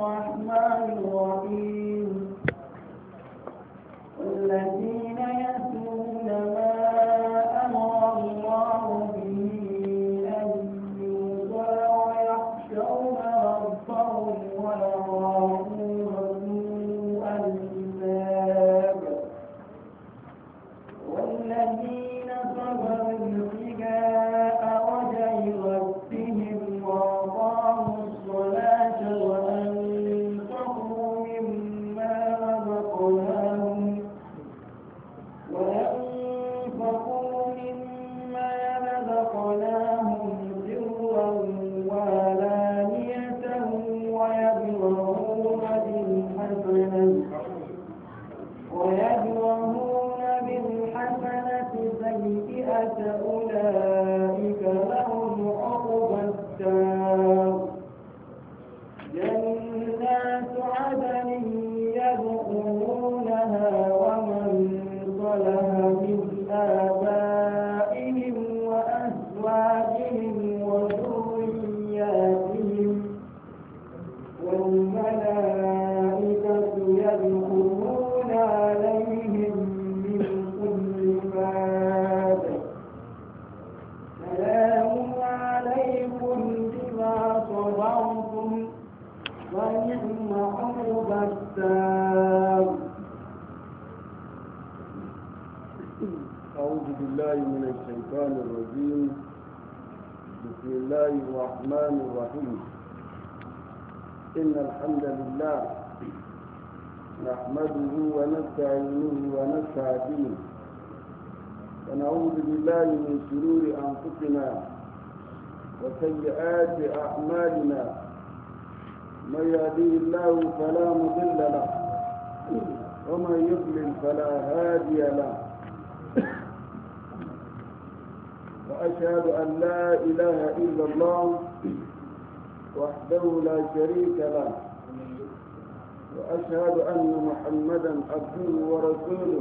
الرحمن الرحيم والذين يتلون ما أمر الله به أن يوصل ويخشون ربهم ويخافون سوء الحساب والذين صبروا ابتغاء وجه ربهم وأقاموا الصلاة وأنفقوا مما رزقناهم سرا وعلانية ويدرؤون بالحسنة سيئة أولئك لهم عقبى الدار جنات عدن يدخلونها ومن صلح من آبائهم وأزواجهم وذرياتهم والملائكة يدخلون عليهم من كل باب سلام عليكم بما صبرتم ونعم عقبى الدار. أعوذ بالله من الشيطان الرجيم. بسم الله الرحمن الرحيم. إن الحمد لله نحمده ونستعينه ونستهديه ونعوذ بالله من شرور أنفسنا وسيئات أعمالنا من يهديه الله فلا مضل له ومن يضلل فلا هادي له وأشهد أن لا إله إلا الله وحده لا شريك له وأشهد أن محمدا عبده ورسوله.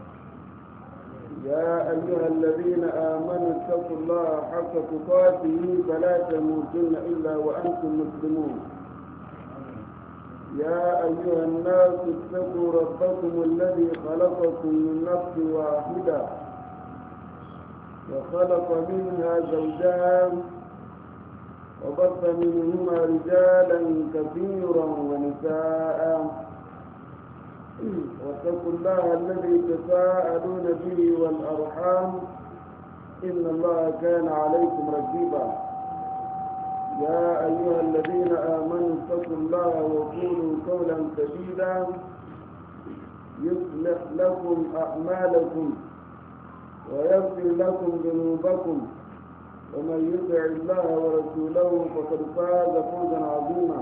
يا أيها الذين آمنوا اتقوا الله حق تقاته فلا تموتن إلا وأنتم مسلمون. يا أيها الناس اتقوا ربكم الذي خلقكم من نفس واحدة وخلق منها زوجها وبث منهما رجالا كثيرا ونساء واتقوا الله الذي تساءلون به والأرحام إن الله كان عليكم رقيبا. يا أيها الذين آمنوا اتقوا الله وقولوا قولا سديدا يصلح لكم أعمالكم ويغفر لكم ذنوبكم ومن يطع الله ورسوله فقد فاز فوزا عظيما.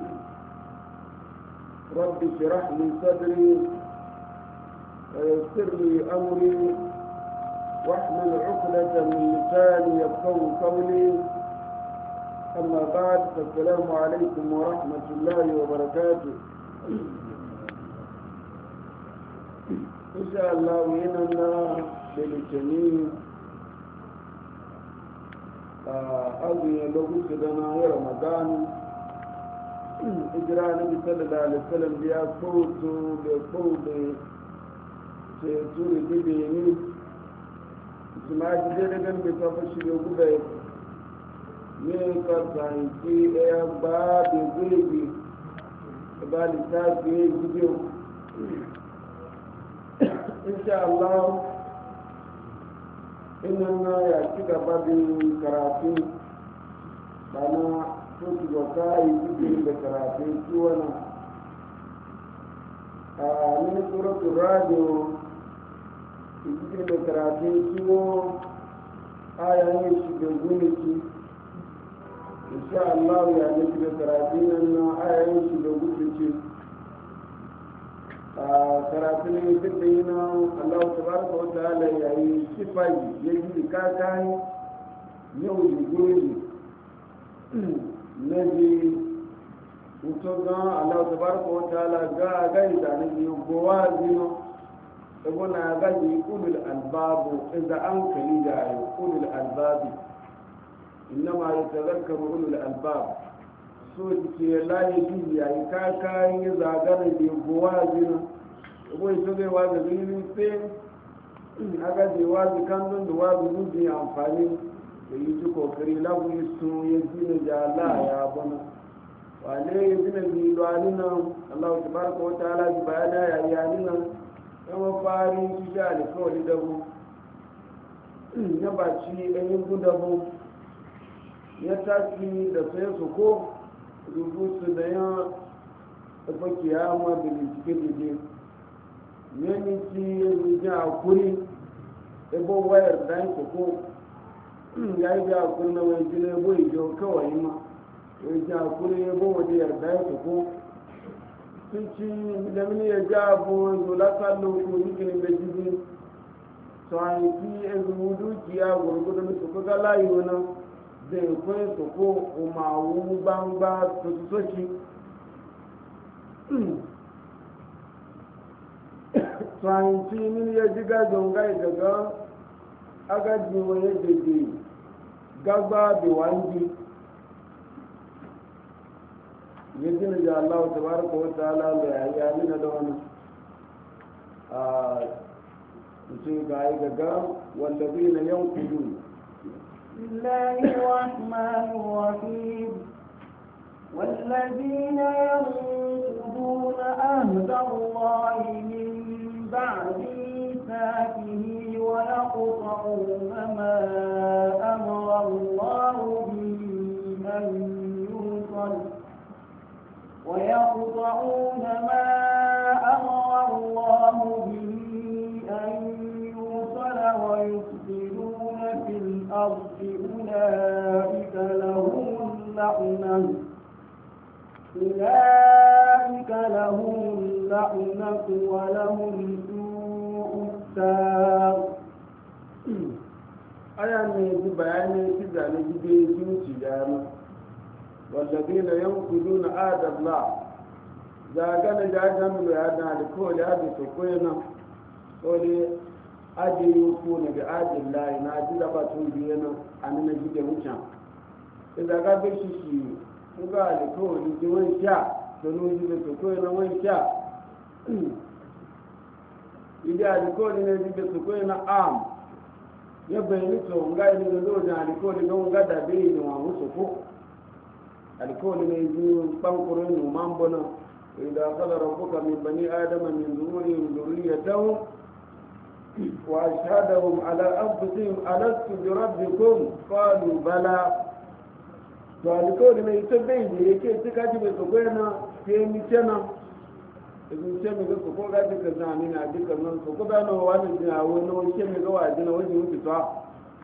رب اشرح لي صدري ويسر لي أمري واحلل عقدة من لساني يفقهوا قولي. أما بعد فالسلام عليكم ورحمة الله وبركاته. إن شاء الله وإننا بالجميع أغني لغوك دنا يا رمضان إجراء النبي صلى الله عليه وسلم بيا فوتو بفوت سيطور بيبيني سمعت جدا بتفشي لغوبة ميكا سانتي يا بابي بيبي بالي تاكي فيديو إن شاء الله إننا يأتي بابي كراتي بنا توتي وكاي تجي بكراتي كوانا من سورة الراديو تجي بكراتي كوا آية يشبهوني إن شاء الله يعني بكراتي إننا آية يشبهوني karatun duk da yi na Allah tabaraka wa ta'ala ya yi sifai ya yi kakai yau da goyi na ji mutu gan Allah tabaraka wa ta'ala ga gani da na ji gowa zino da gona gaji ulul albabu inda an kali da ulul albabi innama yatazakkaru ulul albab so ke layi biyu ya yi kakayin ya zagara da gowa zina ko ito zai wazi zini sai aka je wazi kandun da wazi zuzi amfani da yi ji kokari lagu su ya zina jala ya bana wane ya zina zilo nan Allah ta baraka wata ala ji bayana ya yi ani nan kama fari shi sha alikawali dabu ya baci ɗan yin gudabu ya tafi da sai su ko rubutu da ya tafi kiyama da bincike dide ne ci ya zuci a kuri ebo wayar da ya ko ya yi da kuri na wani jina ebo ijo kawai ma wani ji a kuri ebo wani yarda ya ko sun ci da mini ya ja abu zola kallo ko yikin da jibi to an yi ya zumu dukiya gurgudu da su kuka layi wani zai kwai su ko umaru gbangba su soki tsanci min ya ji gajin gai daga agaji wani dede gagba da wangi ya gina da Allah ta baraka wa ta'ala da ya yi na da wani a mutum ga yi gaga wallabi na yankudu بسم الله الرحمن الرحيم والذين ينقضون عهد الله من بعد ميثاقه ويقطعون ما أمر الله به أن يوصل ويقطعون ما أمر الله به أن يوصل ويفسدون في الأرض أولئك لهم اللعنة ولهم سوء الدار aya ne ji bayanin ki zane gide zuci yana wallazina yanquduna adallah zagana jajan da yana da ko da su koyana ko ne ajiyu ko ne ga adillahi na ji da ba tun biye nan annabi gide mutan idan ga bi shi ga da ko ni ji wani sha to no ji da koyana wani sha idan da ko ne ji da koyana am ya bayani to nga ni da zo da alikoli ga nga da be ni wa musu ko alikoli ne ji bankuro ni mambo na idan qala rabbuka min bani adama min zuhurihim dhurriyyatahum wa ashhadahum ala anfusihim alastu bi rabbikum qalu bala to alikoli ne ita bai ne yake tuka ji bai so na ke mi tana idan ce mi ga ko ga duka zani na duka nan ko ba na wani da wani wani ce mi ga waje na waje wuce ta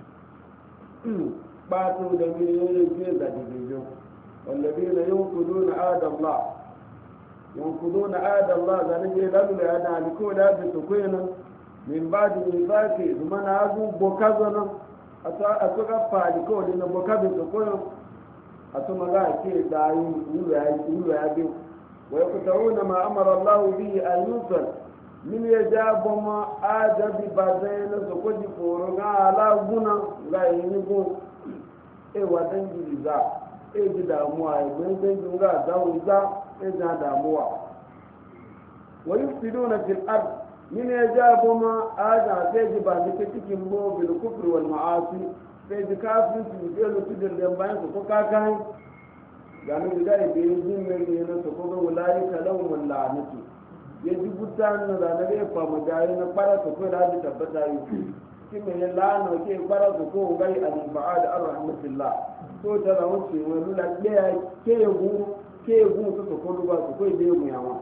ba to da mi ne ke da dijo walladina yanquduna adallah yanquduna adallah da ne da lu ya da ko da da to ko yana min ba'di mifaqi zuma na azu bokazo nan ata ga fa di ko din bokazo to ko atuma ga ke da yi ya bi ويقطعون ما أمر الله به أن يوصل من يجاب ما آجب بعدين سكوت فورنا على غنا لا ينبو وادن جيزا جداموا يبين جنگا داوزا جداموا ويفسدون في الأرض من يجاب ما آجب نكتكم مو بالكفر والمعاصي فيجكافر في جيلو تدر جنبان سكوكاكاين gani da ibe yin mai ne na su kuma wulayi kalon wallanatu ya ji gutan na da na ga fa mu dai na fara su ko da ji tabbata yi shi mai ya lana ke fara su ko gai al ba'ad ar rahmatillah to da da wuce wani la ke gu su ko duba su ko ibe mu yawa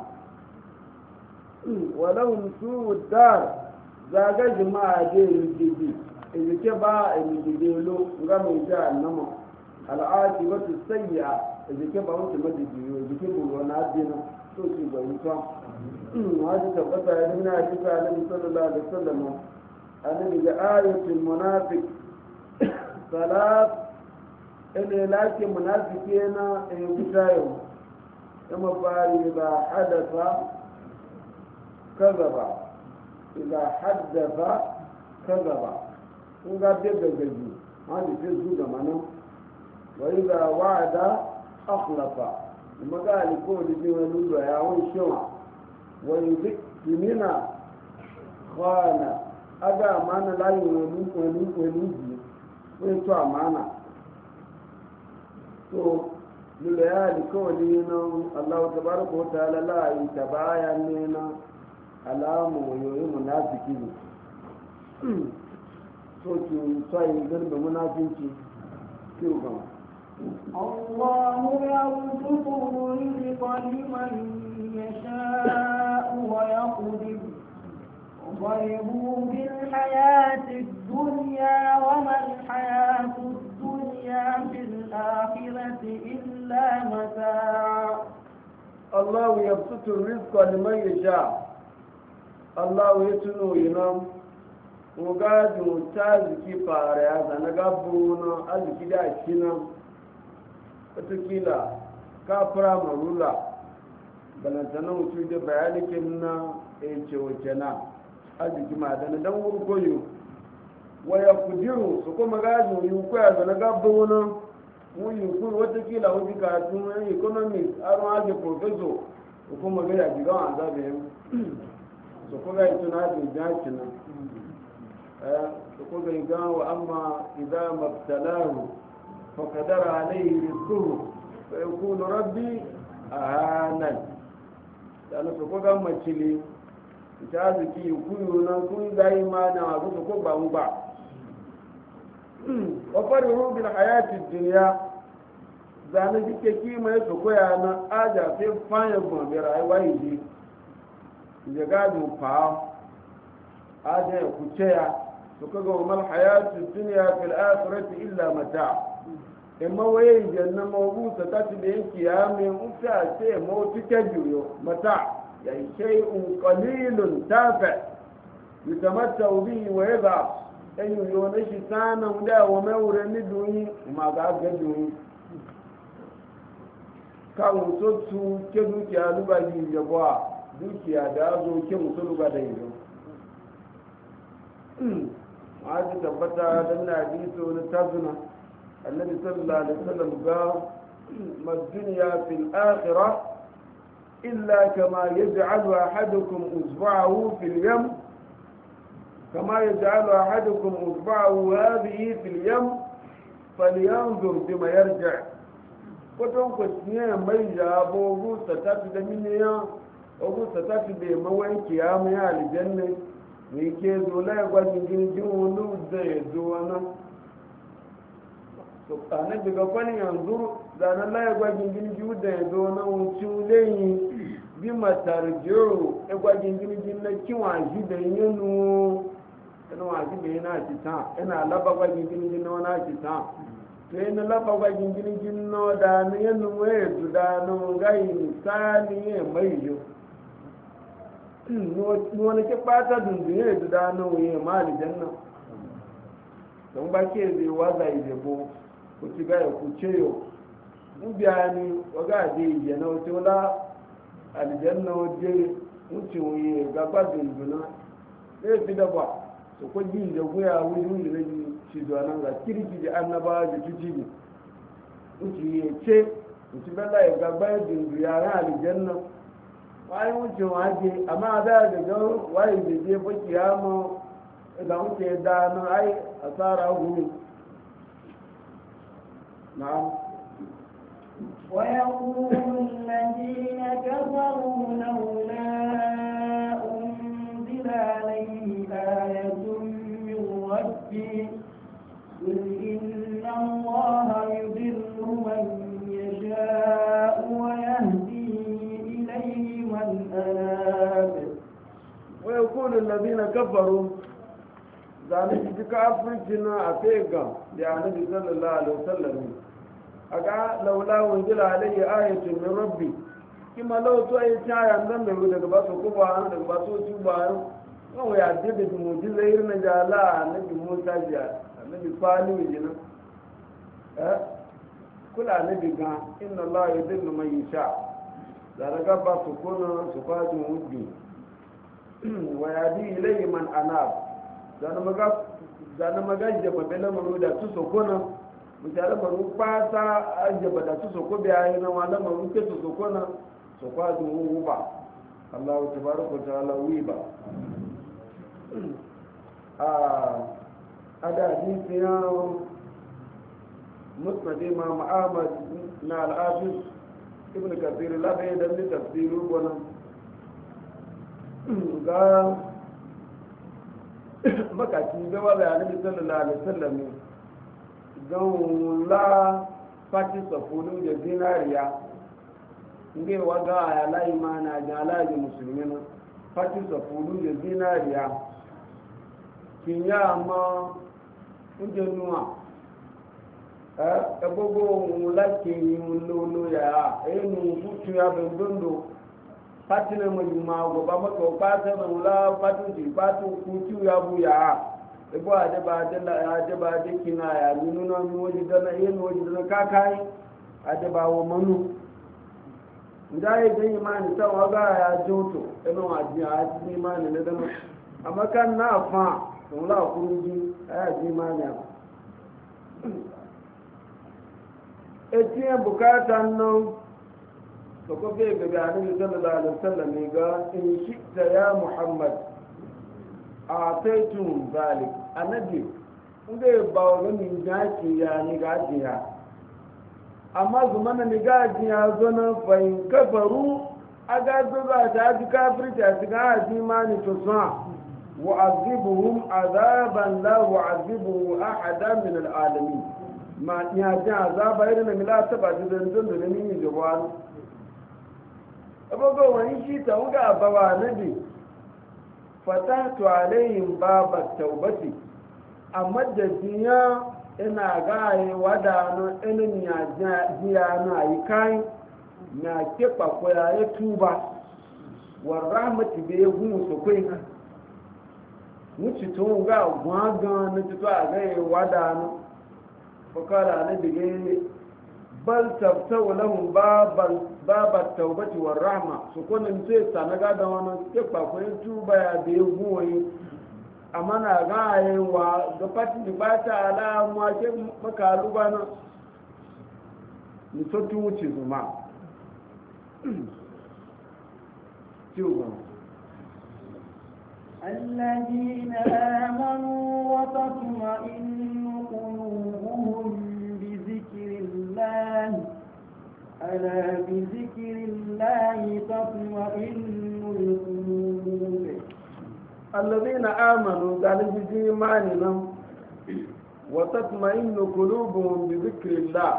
walau su dar zaga jama'a je yi ke ba a yi lo ga mai ja annama al'aqibatu sayyi'a ke ba wuce madidi ke buru na adina to ci ga wuta wani tabbata ya nuna shi ga annabi sallallahu alaihi wasallam annabi ga ayatul munafiq salat ele lake munafiki na wuta yau kuma fari ba hadatha kazaba idza haddatha kazaba kun ga da gaji wani sai su ga manan wa idza wa'ada akhlafa maga alkawari ne wani lulu ya wani shewa wani zikimina kwana aga amana layin wani ji wani to amana to lulu ya alkawari na allahu tabaraka wa ta'ala la yi ta bayan ne na alamu yoyi munafiki ne so ki sai garba munafinci ki gama الله يرزق الرزق لمن يشاء ويقدر ضربوا بالحياة الدنيا وما الحياة الدنيا في الآخرة إلا متاع الله يبسط الرزق لمن يشاء الله يتنو ينام وقادم تازكي فاريا سنقبونا أزكي داشنا watakila ka fara marula balantana mutu da bayanikin na ce wace na arziki madana don wurgoyo waya kudiru su kuma gajin yi kwaya da na gaba wani wuyi kuri watakila wajen karatun yan economics aron aji professor su kuma gaya gigan a zaɓe yau su kuma yi tuna da jaki nan su kuma yi gan wa amma idan mabtalahu فقدر عليه رزقه فيقول ربي أهانن لأنه سوكو مچلي itazuki yukuyu na kun zai ma na wasu su ko ba mu ba wa farihu bil hayati dunya zane jike kima ya su koya na aja sai fanya gun bi rayuwa yi je gadu fa aja ya kuceya su kaga mal hayati dunya fil akhirati illa mata' imma waye janna mawbusa ta ci da yake ya mai ufa ce mawtu ta juyo mata ya shay'un qalilun tafa yutamattau bihi wa yadha ayu yona shi sana da wa mawre ni duni ma ga ga duni kan so su ke dukiya luba ji jabwa dukiya da zo ke musu luba da yido ma ji tabbata dan na hadisi wani tazuna النبي صلى الله عليه وسلم قال ما الدنيا في الآخرة إلا كما يجعل أحدكم أصبعه في اليم كما يجعل أحدكم أصبعه هذه في اليم فلينظر بما يرجع وتنقصني من جاب وغوصة تفد مني وغوصة تفد موين كيامي على الجنة ويكيزو لا يقول من جنون وديزونا annabi daga kwani yanzu zanen laye gwagin gini da ya zo na wucin layi bi matarjiyo ya gwagin gini na kiwa shi da yinu yana wasu da yana cita yana laba gwagin gini na wani cita to yana laba gwagin gini na da na yanu mai da na gai misali ya mai yau wani ke fata dundun ya da na wuye ma alijanna don ba ke zai waza idebo kuti ga ku ceyo mu biyani waga de je na to la aljanna wode mutu yi gaba dinduna sai fi da ba so ko ji da goya wuri ne shi da nan ga kirki da annaba da tuji mutu yi ce mutu balla ya gaba dindu ya ran aljanna wai mutu waje amma da ga wai da je fa kiyama da muke da nan ai asara hu نعم ويقول الذين كفروا لولا أنزل عليه آية من ربه قل إن الله يضل من يشاء ويهدي إليه من أناب ويقول الذين كفروا zane shi kafircina a fega da annabi sallallahu alaihi wasallam aga laula wanzila alayhi ayatun min rabbi kima law to ay taya dan da daga ba su kuba an daga ba su tuba an ya dade da mu'jiza irin na jala annabi Musa ja annabi Fani jina kula annabi ga inna Allah yudillu man yasha da daga ba su kuna su fadi muddi wa yadi ilayhi man anab zana magajja babela maruda tu sokona mutane maru kwata ajaba da su soko biya yi na wala maru ke su soko na soko a zuwa ba Allah ta baraka ta ala wi ba a da hadisi ya musnad imam Ahmad na al-Hafiz ibn Kathir la bai da ni tafsiru wannan ga makaci da wa bayanin sallallahu alaihi wasallam don la fati safulu da zinariya nge waga ya la imana ja la ji musulmina fati safulu da zinariya kinya ma unje nuwa ebogo mulaki mulolo ya enu futu ya bendondo fati na majuma go ba maka pata na mula fatu ji fatu kutu ya bu ya ebo ade ba de kina ya nunu na mi woji dana yen woji dana kakai ade ba wo manu ndai de imani ta waga ya joto eno aji aji imani ne dana amma kan na fa mula kuruji aya ji imani etiye bukata no to ko be ga annabi sallallahu alaihi wasallam ga in shikta ya muhammad ataitum zalik annabi inda ba wa min jaki ya ni gajiya amma zumana ni gajiya zo na fayin kafaru aga zuba ta ji kafirta su ga ajimani to sa wa'azibuhum azaban la wa'azibuhu ahadan min al'alamin ma ya ji azaba irin da mila ta ba ji zanzan da nini da wani abubuwa wani shi ta wuga abawa nabi fatatu alayhim babat taubati amma da jiya ina gaye wadano inin ya jiya na yi kai na keɓa kwaya ya tuba wa rahmati bai ya gumu su kai wuce tun ga gwagan na tuto a gaye wadano fakala na bige bal tabtawa lahum babat taubati wa rahma su kunin sai sanaga da wani keɓa kwaya tuba ya bai ya gumu amma na gaye wa ga fati ba ta ala mace makalu bana ni so tu wuce zuma ciwo الذين آمنوا وتطمئن قلوبهم بذكر الله ألا بذكر الله تطمئن القلوب الذين آمنوا قالوا بإيماننا وتطمئن قلوبهم بذكر الله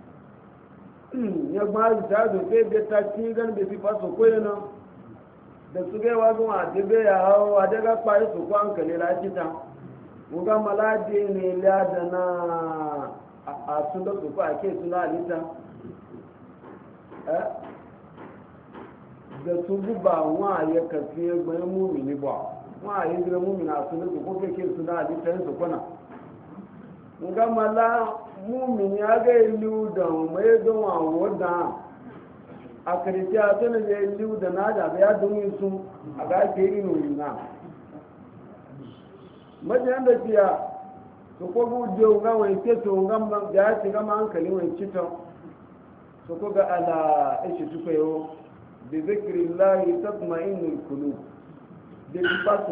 ya gbazi ta zo sai da ta ci gan da fifa su koyana da su ga wazo a dibe ya hawo a daga kwai su ko an kale lafita mu ga malade ne la da na a sun da su ko ake suna alita da su guba wa ya kafi gbayin mumini ba wa yi gira mumina su ne ko kake su da hadisan su kuna nga mala mumini aga ilu da mai ga wa woda akritia to ne ilu da na da ya dun su aga ke inu na majan da tiya to ko gujo ga wai ke to ngam ya ci ga man hankali wai cito to ko ga ala ishi tufayo bi zikrillahi tatma'innul qulub de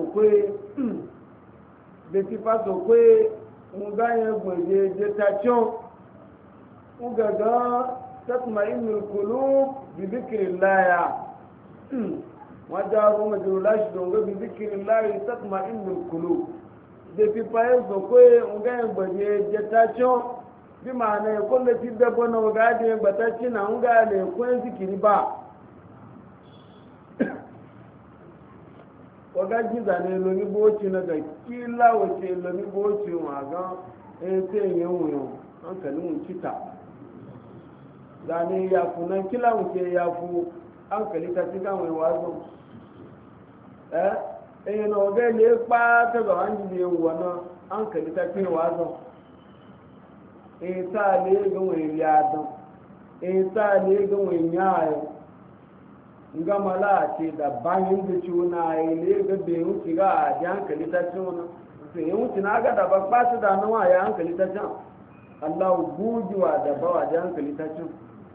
ti paso kwe nga ye gbeje je tacho nga ga tatma'innul qulub bi dhikrillah wajaru majrulash donga bi dhikrillah tatma'innul qulub de ti paso kwe nga ye gbeje je tacho bi maana ko le ti de bono ga de gbatachi na nga le kwen zikiri ba waga jiza ne lomi boci na ga kila wace lomi boci maga sai yin wuyo hankalin wucita zane ya fu nan kila wuce ya fu hankali ta ci kan wai wazo na waga ne pa ta ga wani ne wannan hankali ta ci wazo ta ne ga wai yadan ta ne ga wai yayo nga mala ce da bayan da ciwona ya ne ga bai wuce ga a ji hankali ta ciwona to ya wuce na ga da ba su da nawa ya hankali ta can Allah gujewa da bawa da hankali ta cin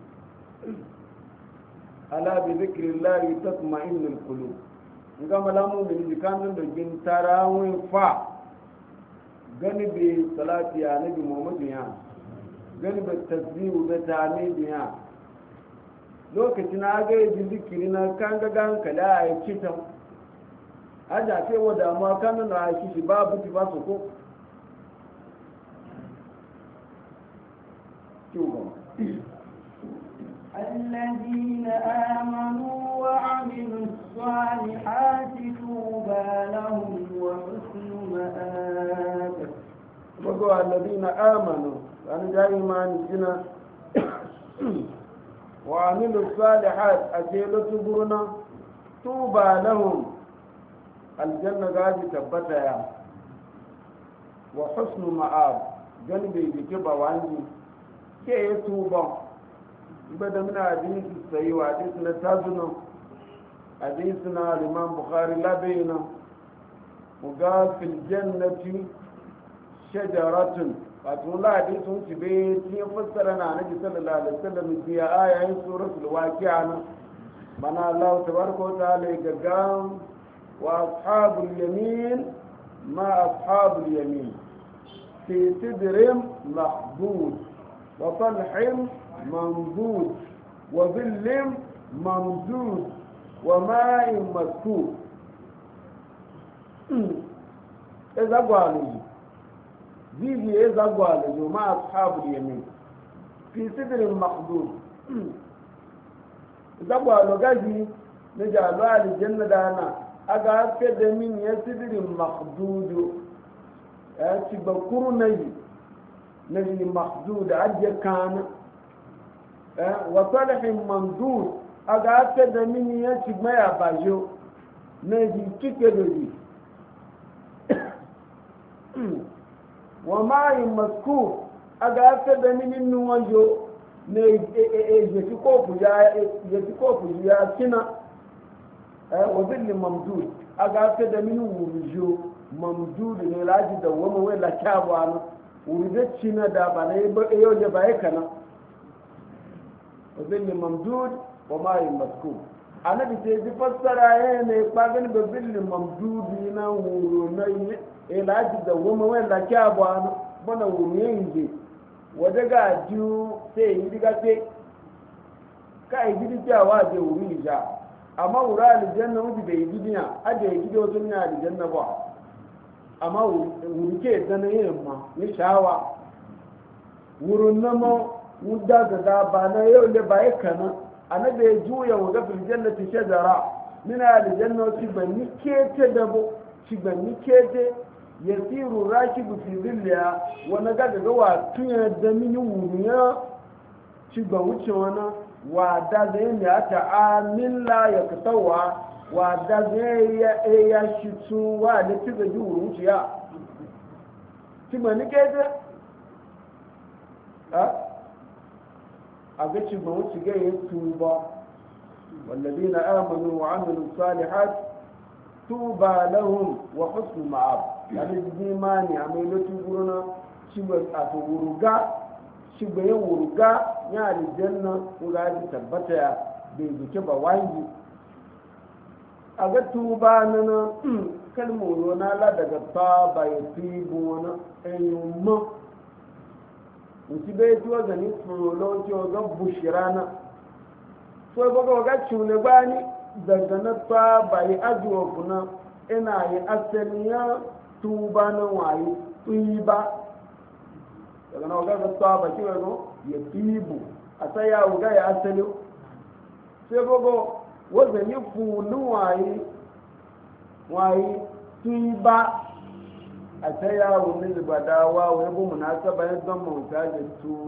ala bi zikrillahi tatma'innul qulub nga malamu min jikanun da gin tarawin fa gani bi salati ya nabi muhammadu ya gani bi tasbihu da tahmidi ya lokacin na ga yi zikiri na kan ga hankali a yi citan aja ce wa damuwa kan na shi babu ti ba su ko الذين آمنوا وعملوا الصالحات طوبى لهم وحسن مآب. وقال الذين آمنوا أنا جاي ما نجنا وعملوا الصالحات أجيلوا تبرنا طوبى لهم الجنة قاعدة تبتها وحسن مآب جنبي بكبا وعندي كي توبى بدا من حديث السيء وحديثنا تازنا حديثنا الإمام بخاري لا بينا وقال في الجنة شجرة فتقول الله حديث سبيت يفسرنا عن النبي صلى الله عليه وسلم في آية سورة الواقعة من الله تبارك وتعالى قام وأصحاب اليمين ما أصحاب اليمين في سدر مخضود وطلح منضود وظل ممدود وماء مسكوب إذا قالوا زيدي إذا قالوا مع أصحاب اليمين في سدر مخضود إذا قالوا قالوا نجعلوا على الجنة دانا أقعد كده من يسدر مخضود تبكر نجي مخضود عجل كان وصالح ممدود أقعد كده من يسد ما يباجو نجي كده وماء مسكوب أقعد كده من النواجو نجي كوفو يا كنا وظل ممدود أقعد كده من ورجو ممدود نلاجي دوما ولا كابوانا ورجتشنا دابانا يوجد بايكنا وظل ممدود وماء مسكوب أنا بتيجي فسر يعني بعدين بظل ممدود هنا ورونا ilaji da woma wanda kya bwana bana wumiyenje wadaga ju sai yi diga sai kai gidi kyawa da wuri ja amma wura aljanna wuji bai gidiya aje gidi wato na aljanna ba amma wuri ke dana yamma ni shawa wurun nama wudda da ba na yau da bai kana annabi juya wa gafil jannati shajara min aljanna ci banni kete dabo ci banni kete yasiru rakibu fi zilliya wani gaga wa tunya da mini wuriya ci ba wuce wani wada zai ne a ta'amilla ya katawa wada zai ya shi su wa da ci ga ji wurin ciya ci ba ni kete a ga ci ba wuce ga ya tuba والذين آمنوا وعملوا الصالحات توبى لهم وحسن مآب يعني الإيمان عملوا تقولون شبه أتوورجا شبه يورجا يعني الجنة وقاعد تثبتها بيجيبها وايد أجد توبى لنا كلمة لنا لا دقطة بيتيبونا أيوم وتبيت وزني فلوت وزن بشرانا so baka waga cune bani daga na ta bai ajiwa kuna ina yi asaliya tuba na waye tuba daga na waga ta ba kiwa no ya tibu a sai ya waga ya asali sai baka wanda ni fulu waye tuba a sai ya wani zubadawa wai bu munasaba ya zama wuta da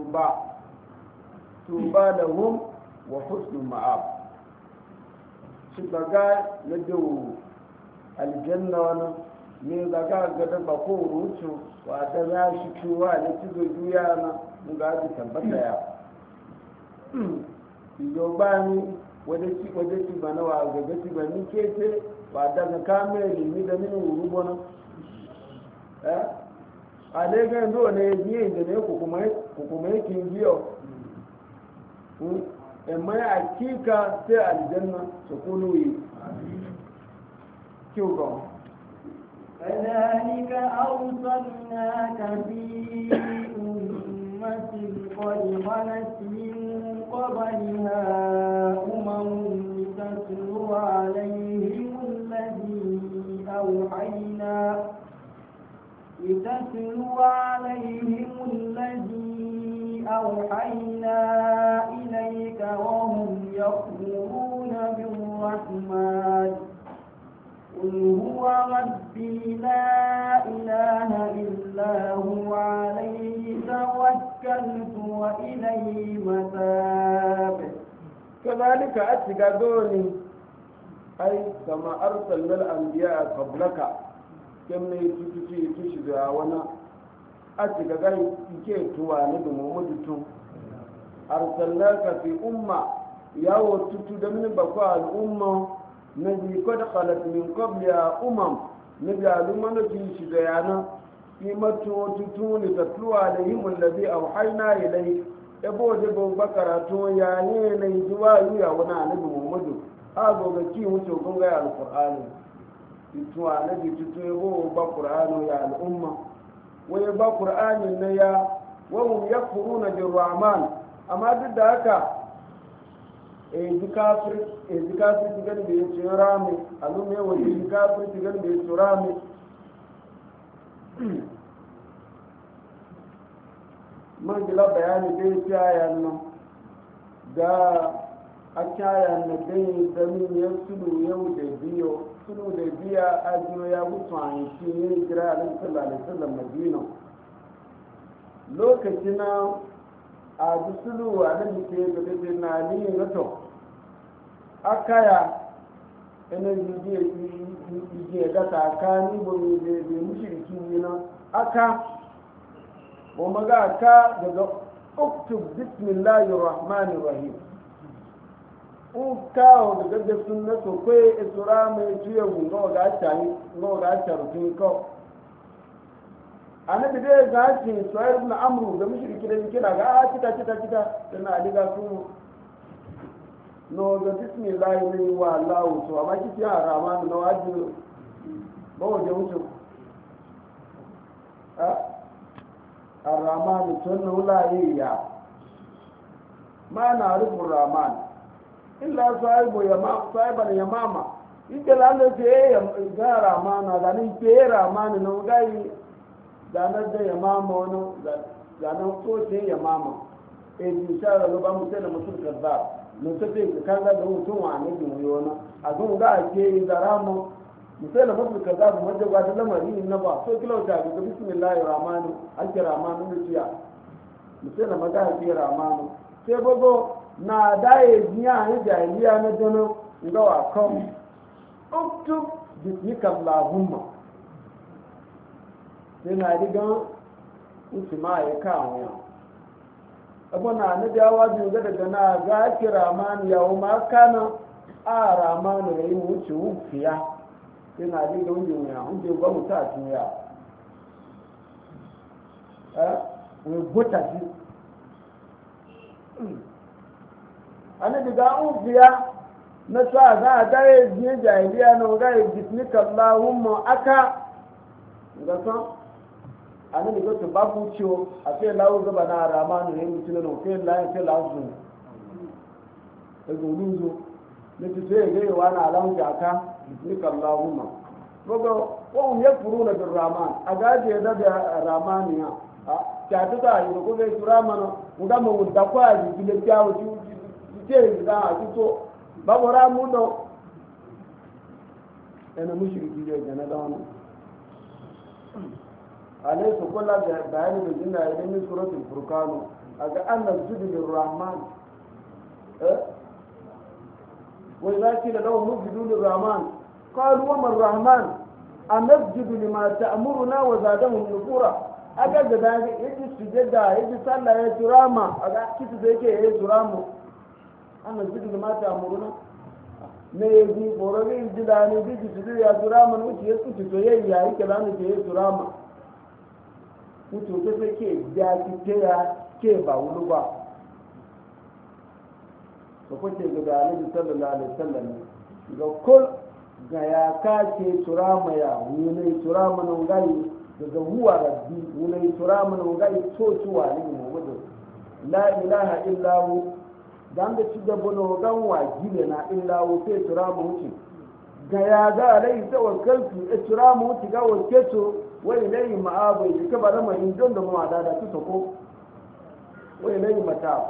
tuba da hum wa husnul ma'ab shi daga na dawo aljanna wani ne daga gada ba ko rucu wa da za shi tuwa da cizo juya na ga ji tabbata ya yo bani wada ci bana wa ga ci bani kete ba da ka kame ni da min urubo na a dai ga ndo ne biye da ne ku kuma yake biyo amma hakika sai aljanna su kulu yi kyau ga كذلك أرسلناك في أمة قد خلت من قبلها تتلو عليهم الذي أوحينا إليك وهم يكفرون بالرحمن قل هو ربي لا إله إلا هو عليه توكلت وإليه متاب كذلك أتقدوني أي كما أرسلنا الأنبياء قبلك كم تشد وانا أتقدوني كي تواني بمومدتم أرسلناك في أمة ياو تتدمن بقاء الأمة نبي قد خلت من قبلها نبي علوما نتشد يانا فيما تتون لتتلو عليهم الذي أوحينا إليه ebo da babba karatu ya ne na zuwa yuya wani annabi muhammadu a gobe ki wuce kun ga alqur'ani to annabi tutu ebo ba qur'ani ya al'umma wa ya ba qur'ani na ya wa hum yakfuruna birrahman amma duk da haka zikafir tigan da yace rami alume wa zikafir tigan da yace rami man gila bayani dai kyayan nan da a kyayan na dai da min ya sulu yau da biya a biyo ya mutu a shi ne kira alaihi sallallahu alaihi wasallam madina lokacin a ji sulu a nan ke da dai na ni gato akaya ina jiye da takani bo mi da mushriki ne na aka ومجا كا اكتب بسم الله الرحمن الرحيم ukawo daga da sunna so kwe isura mai tuye gungo ga tani ngo ga tarfin ko annabi dai ga shi suhair ibn amru da mushriki da kira ga kita dan ali ga su no da bismillah ne wa allah to amma kiti ya rahman na wajibi ba waje wuce الرحمن تنه لا هي ما نعرف الرحمن إلا صاحب اليمامة إذا لأنه جاء الرحمن هذا نجاء الرحمن نوغاي دانا دا يمامة دانا صوتي يمامة إذن شاء الله لبا مسلم مسلم كذاب نسفي كذا دون سوى عنه ويونا أظن غا كي درامو misali mafi kaza bu wajen gwada lamari na ba so kila wata ga bismillahir rahmanu ake rahmanu da jiya misali magana ke rahmanu sai bago na daye jiya ne jahiliya na dano ga wa kan uktub bismika allahumma sai na riga usma ya kawo ya abu na dawa biyu ga daga na ga ki rahmanu yawo ma kana a rahmanu yayi wuce wufiya yana jin da wunjin ya wunjin ba mu ta tuya wai gota shi ana daga ubiya na sa za a dare biye jahiliya na ga bismika allahumma aka ga san ana daga to babu ciwo a sai lawo gaba na ramanu ne mutune no sai lawo daga luzo ne sai ga wani alamu aka bismika allahumma gogo wahum yakfuruna birrahman agaje da rahmaniya ta ta yi ko ga rahman muda mu da kwa ji gile tawo ce da to babu ramu do ina mushriki ne da da wannan alaysa kullu bayani da jinna idan suratul furqan aga anna sujudu lirrahman وإذا قيل لهم اسجدوا للرحمن قالوا وما الرحمن أنسجد لما تأمرنا وزادهم نفورا أجا جدا يجي سجدا يجي صلى يتراما أجا كيف زيكي يتراما أنسجد لما تأمرنا نيجي بورغي جداني بيجي سجد يتراما وشي يسكت سويا يكلام يتراما mutu ta sai ke da ki taya ke ba wulu ba to kuke ga da Annabi sallallahu alaihi wasallam ga kul ga ya ka ke turama ya wune turama nan gai daga huwa rabbi wune turama nan gai to tuwa ne Muhammadu la ilaha illa hu dan da ci da bono gan wa gile na illa hu sai turama wuce ga ya ga alai tawakkaltu turama wuce ga waketo wai ilayhi ma'abai ka ba da mai don da mu da su sako wai ilayhi mata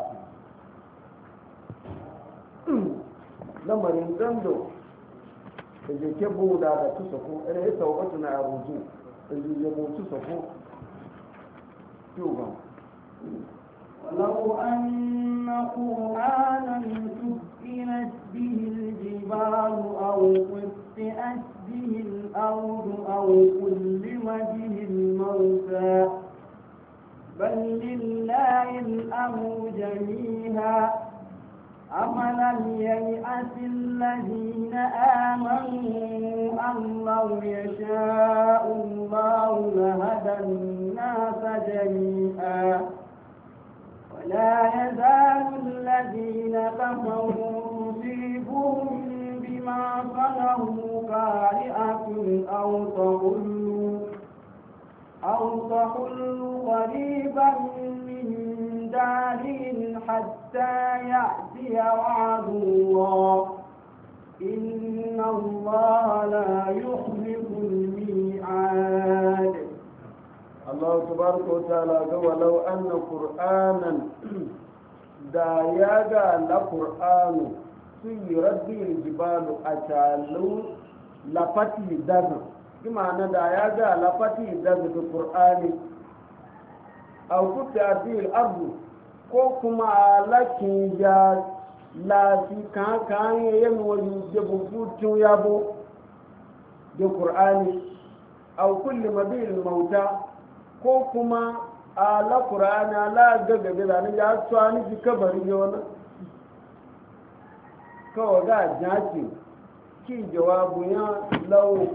lamarin dando da ke buda da tu sako ina ya sauƙatu na ruju da je mu tu sako tuba ولو أن قرآنا سكنت به الجبال أو قطعت به الأرض أو كلم به الموتى بل لله الأمر جميعا أفلم ييأس الذين آمنوا أن لو يشاء الله لهدى الناس جميعا ولا يزال الذين كفروا يصيبهم بما صنعوا قارئة أو تحل قريبا من دارهم حتى يأتي وعد الله إن الله لا يخلف الميعاد. الله تبارك وتعالى ولو أن قرآنا دا ياغا لقرآن سيرت به الجبال أتالو لفتي دزن بمعنى دا ياغا لفتي دزن في القرآن أو قطعت به الأرض كوكما لكن جاء لا في كان ينوي جبوتو يابو بالقرآن أو كل مبيل الموتى ko kuma a la ƙura'ana la gaggabe da ni ya tsuwa ni fi kabari ne wani kawai ga jaki ki jawabu ya lau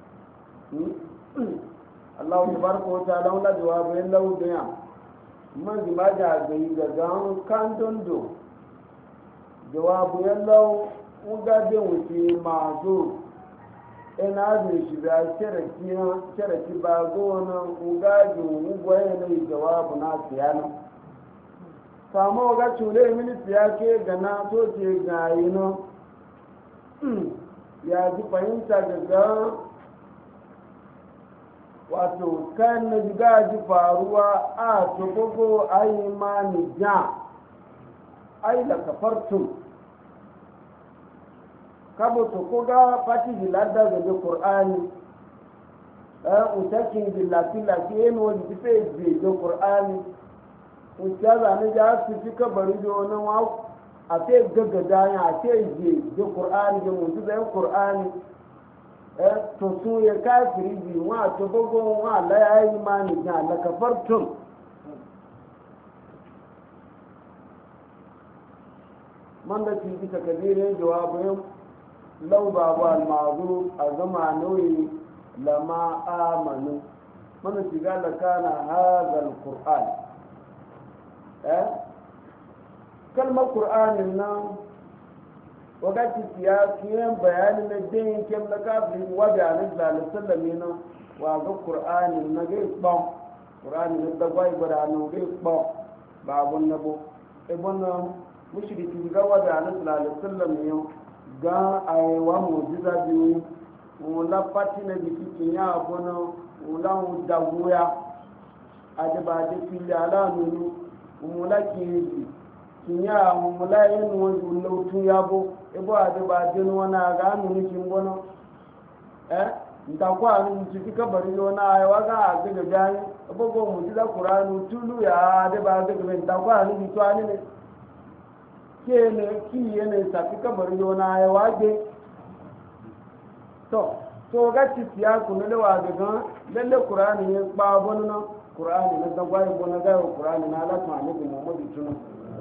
Allah ta barka wata laula jawabu ya lau da ya man ji ma da gani ga gan kan dondo jawabu ya lau uga de wuce mazo ina zai shiga sharaki ba gonan ugajin ugwaye na jawabu na siyana samu ga cule miniti ya ke gana so ce gayi no ya ji fahimta daga wato kan na jiga ji faruwa a togogo ayi mani ja ai da kafartun kabo to ko ga fati dilada ga Qur'ani utakin billati lati en wani tipe ga Qur'ani utaza ne ja su fika bari do na wa a te gaga danya a te ga Qur'ani ga mu da Qur'ani to su ya kafiri bi wa to bogo wa la ya imani ga la kafartum man da ki bisa kabirin jawabin lau babu almazu a zama nauyi lama amanu mana shiga da kana hazal qur'an kalmar qur'anin nan wakati kiyan bayani na din kem na kafin wa da annabi sallallahu alaihi wasallam nan wa ga qur'anin na ga ba qur'anin na da gwai bara no ga ba babun nabo ibn mushriki ga wa da annabi sallallahu alaihi wasallam ne ga aiwa mujiza biyu wula pati na biki ya abuna wula da goya adaba da fili ala nunu wula kiri kinya wula yin wani lautu ya bo ebo adaba da wana ga nunu kin bono nta kwa ni mutiki kabari yona aiwa ga ga gani ebo go mujiza qur'anu tulu ya adaba da nta kwa ni bitwani ne kene ki yana safi kamar yona ya wage to ga ci siya ku ne da wage gan lalle qur'ani ne ba bonno qur'ani na dagwai bona ga qur'ani na Allah ta ne Muhammadu tunu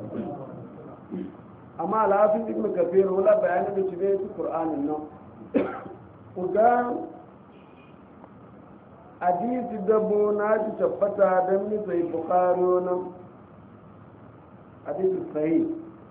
amma lafi ibn kafir wala bayani da ci bai qur'anin nan ku ga hadisi dabo na ji tabbata don ni sai bukhari wannan hadisi sahih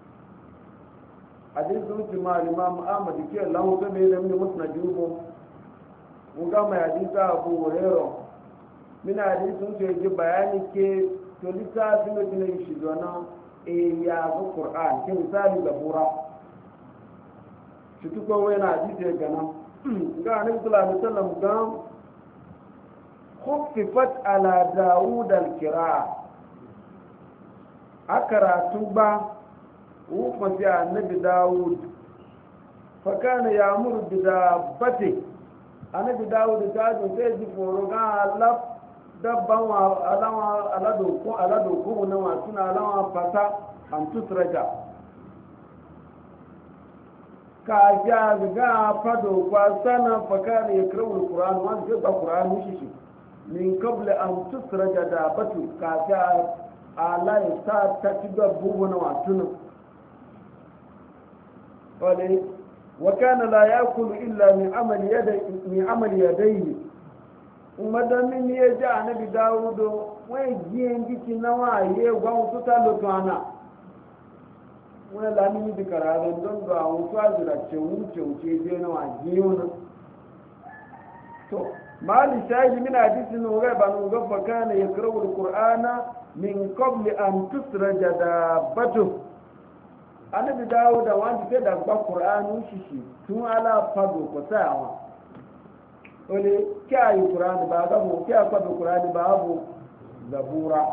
hadisi wuce ma imam ahmad ke lahu ga me da ni musnad yubo mun ga mai hadisi abu hurairah min hadisi wuce ji bayani ke to littafin da ne shi dona ya ga qur'an ke misali da bura shi tuko wai na hadisi ga nan ga annabi sallallahu alaihi wasallam ga khuffifat ala daud al-qira'a akaratu ba wufati annabi daud fa kana ya'muru bi dabbati annabi daud ta jo sai ji foro ga Allah dabban wa alado ko na wa suna alawa fata an tusraja ka ja ga fado kwa sana fa kana yakrawu al-qur'an wa ga qur'an shi min qabla an tusraja dabbatu ka ja ala ta ci gabu na watuna wale wa kana la yakulu illa min amali yadayhi umadamin ya ji annabi dawudo wai giyan giki na waye gwan su ta lutwana wani lamini da kararin don ga wasu azura ce wuce je na wajiyo na to mali shahidi min hadisi no ga banu gaffa kana yakrawu alqur'ana min qabli an tusraja dabbatu annabi dawuda wanda ke da ba qur'anu shi tun ala fado ko sawa ole kya yi qur'ani ba ga mu kya fado qur'ani ba abu zabura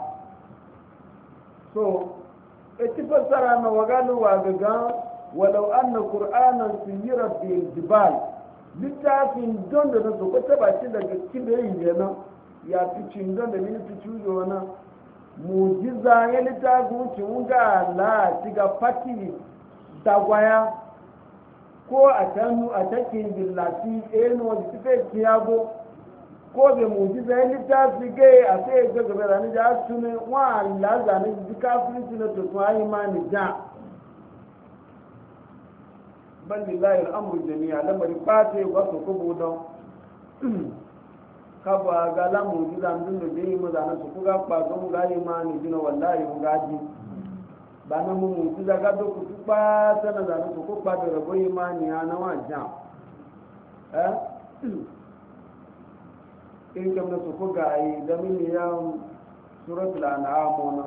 so eti fasara na wagalu wa gaga walau anna qur'anan suyira bil jibal littafin don da su ko taba shi daga kidayin yana ya fi cin don da mini fi ciwo na mujiza ya littafin cin ga la tiga fati dagwaya ko a tanu a takin billati eno da tafe kiyago ko be mujiza ya littafi ga a sai ga gaba da ni da sune wa la za ni ji kafin na to ai mani ja bal lillahi al-amru jami'a lamari fate wa su kubu don kaba ga lamu ji zan da bai mu zana su kuga kwazo mu ga imani jina wallahi mu gaji ba na mu ji daga do ku ba sana zana su ku ba da rabo imani ya na wanja in kam na su ku ga yi da min ya suratul an'am ona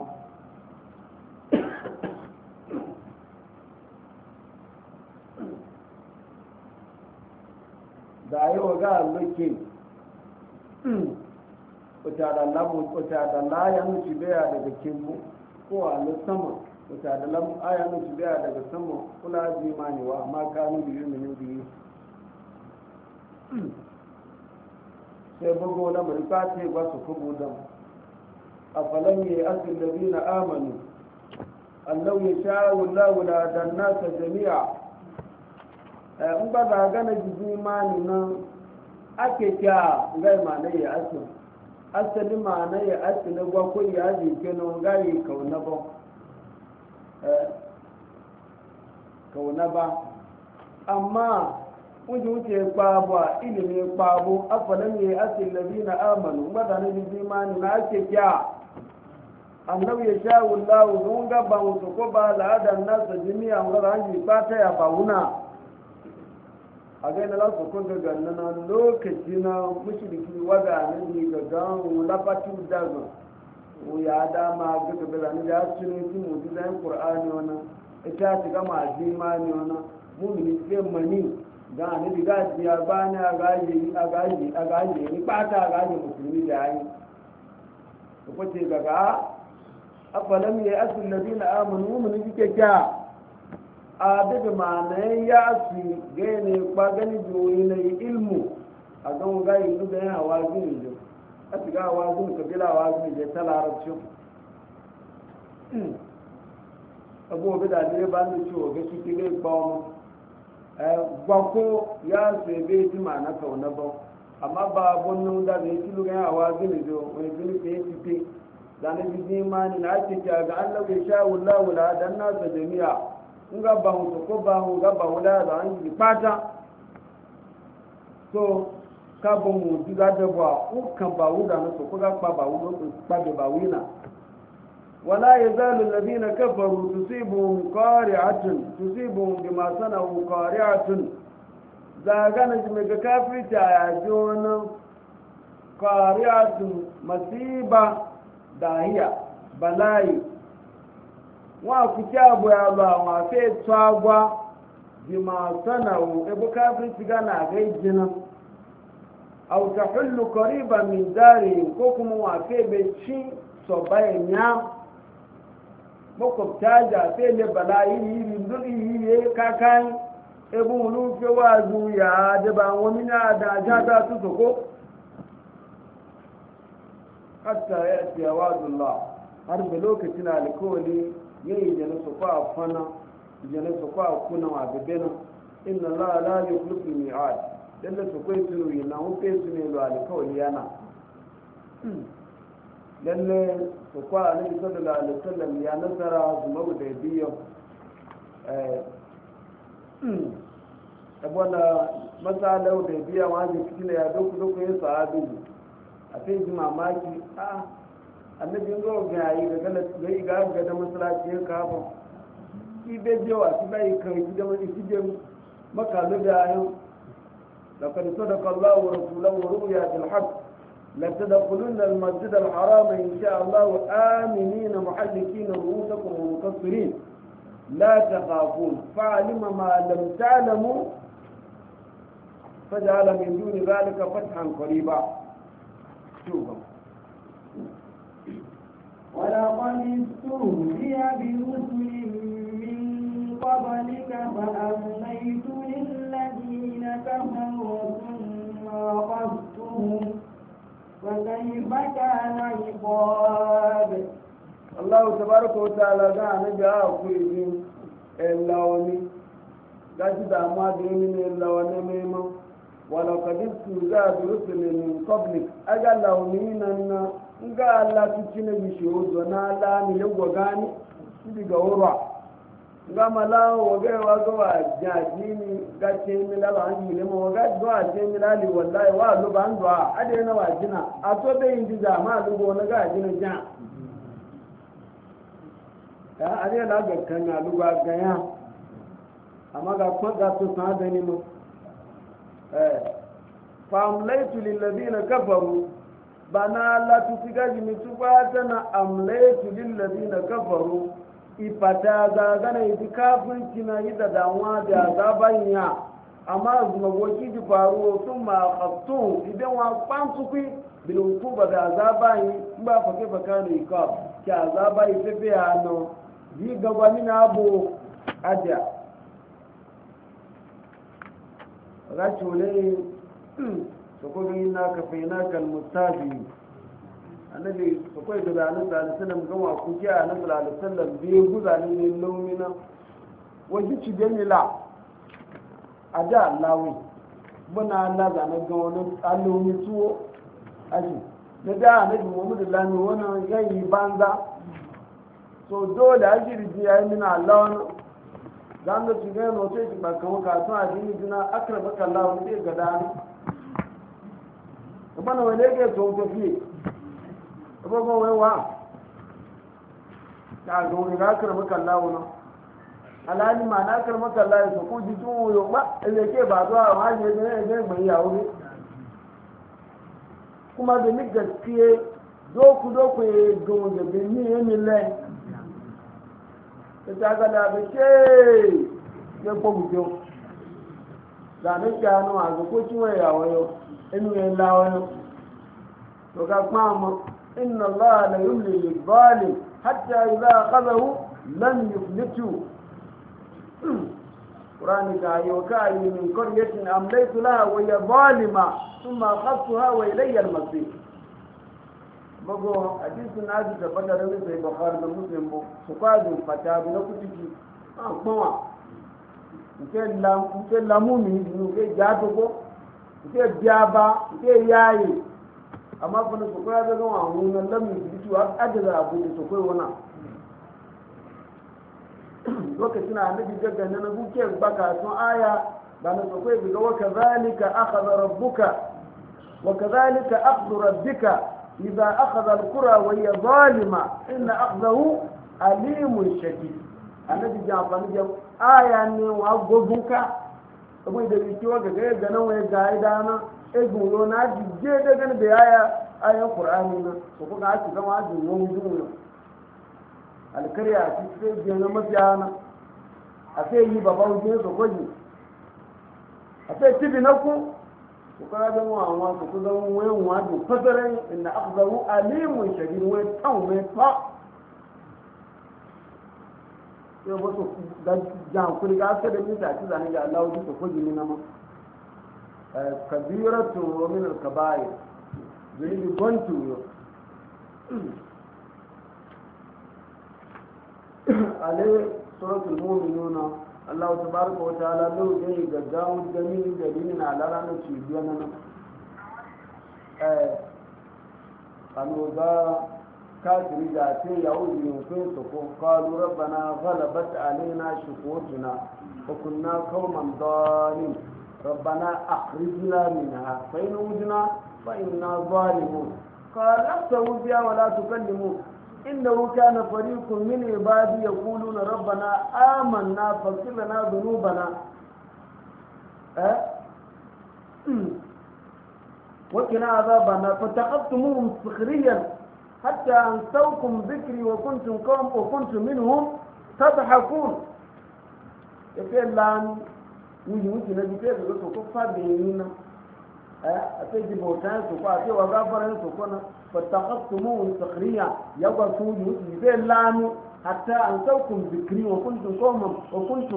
da yau ga lukin wata da laya nuci baya daga kimbo ko a sama wata da aya nuci baya daga sama kula ji manewa amma kanu biyu mini biyu sai bugu na marika ce ba su kubu don a falon yi asin da biyu na amanu allau ya sha wula da nasa jami'a in ba za gana jiji mani nan ake kya gai mana ya asin asali mana ya asin na gwakwa ya jike na gai kauna ba amma wuce kpabo a ilimin kpabo afalan ya asin labi na amanu ba za na jiji mani na ake kya annabi ya sha wullahu don gaba musu ko ba la'adar nasa jimiya wanda an ji fata ya fauna a gaina za su kuka ganna na lokaci na mushriki waga na ji ga gan lafatu daga ya dama ga bela ni da su ne su mu da qur'ani wannan ita ta gama imani wannan mu'mini sai mani ga ne diga ya bana ga yi ni bata ga yi musulmi da yi ko ce ga afalam ya asul ladina amanu mu'mini kike kya a daga ma'anayin ya su gane ba gani joyi na yi ilmu a gan gayi duka yin hawa zini jo a shiga hawa zini kabila hawa zini je ta larabci abubuwa da ne ba ni ciwo ga shi kire ba mu gwako ya su ebe ji ma na kauna ba amma ba bunnu da ne tilu ga hawa zini jo wani zini ke yi fite zane ji imani na ake ga Allah ya sha wallahu la dan nasa jami'a nga ba hu ko ba hu ga ba wala da an yi pata so kabo mu diga da ba ukan ba wuda na so ko ga pa ba wuda so pa de ba wina wala yazalu alladhina kafaru tusibuhum bima sanahu qari'atun zagana ji ga kafirta ya jona qari'atun masiba dahiya balai wa ku kyabo ya ba wa fe tsagwa bima sanahu e bu kafirta gana ga jinan aw tahullu qariban min darihim ko kuma wa fe be ci so bayanya makwabta da fe le bala'i yi duri kakan ebu lu fe wazu ya da ba wani na da jata su soko hatta ya ce wa'dullah har da lokacin alkawali yayi da su fa fana da su fa kuna wa bebena inna allaha la yukhlifu al-mi'ad dan su kai turu yana hu fe su ne lo alkawali yana lalle su kwa annabi sallallahu alaihi wasallam ya nasara su mabu da biyo abona masalau da biya wani fitina ya doku yin sahabi a sai ji mamaki annabi ngo ga yi ga ga da masallaci ya kafa ki be jewa ki bai kan ki da wani kije makalu da ayo laqad sadaqa Allahu wa rasuluhu ru'ya bil haqq لتدخلن المسجد الحرام إن شاء الله آمنين محلقين رؤوسكم ومقصرين لا تخافون فعلم ما لم تعلموا فجعل من دون ذلك فتحا قريبا شوفوا ولقد استهزئ برسل من قبلك فأمليت للذين كفروا ثم أخذتهم فكيف كان عقاب الله تبارك وتعالى قال جاء كل اللوني gaji damuwa da yi ne lawane maimakon walakadisku za a durusu ne min public aga launi nan na nga Allah tuci na bishi ozo na ala ni lagwa gani ndi ga wura nga mala waga waga wa jaji ni gace mi la ban yi ne mo waga do a ce mi lali wallahi wa lu ban do ade na wa jina a to be indi da ma lu go na ga jina ja ya ade la ga kan ya lu ga ya amma ga ko ga to sa da ni mo fa amlaytu lil ladina kafaru bana la tusigaji mituba tana amlaytu lil ladina kafaru ifata zagana yi kafirci na yi da damuwa da zabanya amma zumagoki ji faru sun ma khaftu idan wa kwansu ku bilunku ba da zabayi ba fake faka ne ka ki azabayi fefe ya no yi gaba min abu aja rachule so ko na ka faina kal mustafi annabi akwai da annabi sallallahu alaihi wasallam gama ku ki annabi sallallahu alaihi wasallam biye guzani ne laumina waji ci jamila ada lawi buna Allah ga na ga wani allomi tuwo aji da annabi Muhammad lami wannan yayi banza so dole ajiri ji yayi mina Allah wannan dan da ci ga no sai ki ba kawo ka tun addini dina akrabaka Allah ne ga dani bana wale ke to tafi abubuwan waiwa ta ga wani rakar makalla wani alhali ma na kar makalla ya sako jikin wuyo ba da ke ba zuwa a hajji da ya zai mai yawo ne kuma da ni gaskiye doku ya gawo da birni ya milai ta ga da ke ya kwagujo da na kyanu a zakokin waya yawo yau inu ya lawo yau to ka kuma إن الله لا يملي للظالم حتى إذا أخذه لم يفلته قرآن كاي وكاي من قرية أمليت لها وهي ظالمة ثم أخذتها وإلي المصير بقول حديث الناس تفتر من زي بخاري المسلم سقاد فتاب لكتشي أقوى nke lamuni nke jatuko nke biaba nke yayi amma fa su koya da gawa wannan lamin bitu adada abu da su koyi wannan lokacin annabi daga nan buke baka sun aya ba na su koyi ga waka zalika akhadha rabbuka وكذلك أخذ ربك إذا أخذ القرى وهي ظالمة إن أخذه أليم شديد النبي جاء فنجم آية وأبوك abu da biki wa gaga ga nan wai ga idana e gulo na jije da gan da ayan qur'ani na ko kuma a cikin wajin mun dumu alkariya ci sai biyan na mafiyana a sai yi baba wuce so koji a sai tibi na ku ko ka ga mu amma ko ga mu wayan wajin fasaran inna akhdahu alimun shadid wai tan wai fa yau ba su jan kuri ga aka da nisa ci zane ga Allah wajen su kwaji nina ma kabiratu wa min al-kaba'ir zunubi gwantu yau alai suratul mu'minuna Allah tabaraka wa ta'ala lau dai gaggawa gani dalilin alara na cibiya na nan ga كافر ذاتي يعود ينفسكم قالوا ربنا غلبت علينا شقوتنا وكنا قوما ضالين ربنا أخرجنا منها فإن وجنا فإنا ظالمون قال اخسروا بها ولا تكلموا إنه كان فريق من عبادي يقولون ربنا آمنا فاغفر لنا ذنوبنا وقنا عذابنا فتخذتموهم سخريا حتى أنسوكم ذكري وكنتم منهم تضحكون يقول لان ويجي نجي كده سوكو بيننا أتيجي بوتان سوكو أتي وغافرين سوكونا فاتخذتموه سخريا يبقى سوجي يقول لان حتى أنسوكم ذكري وكنتم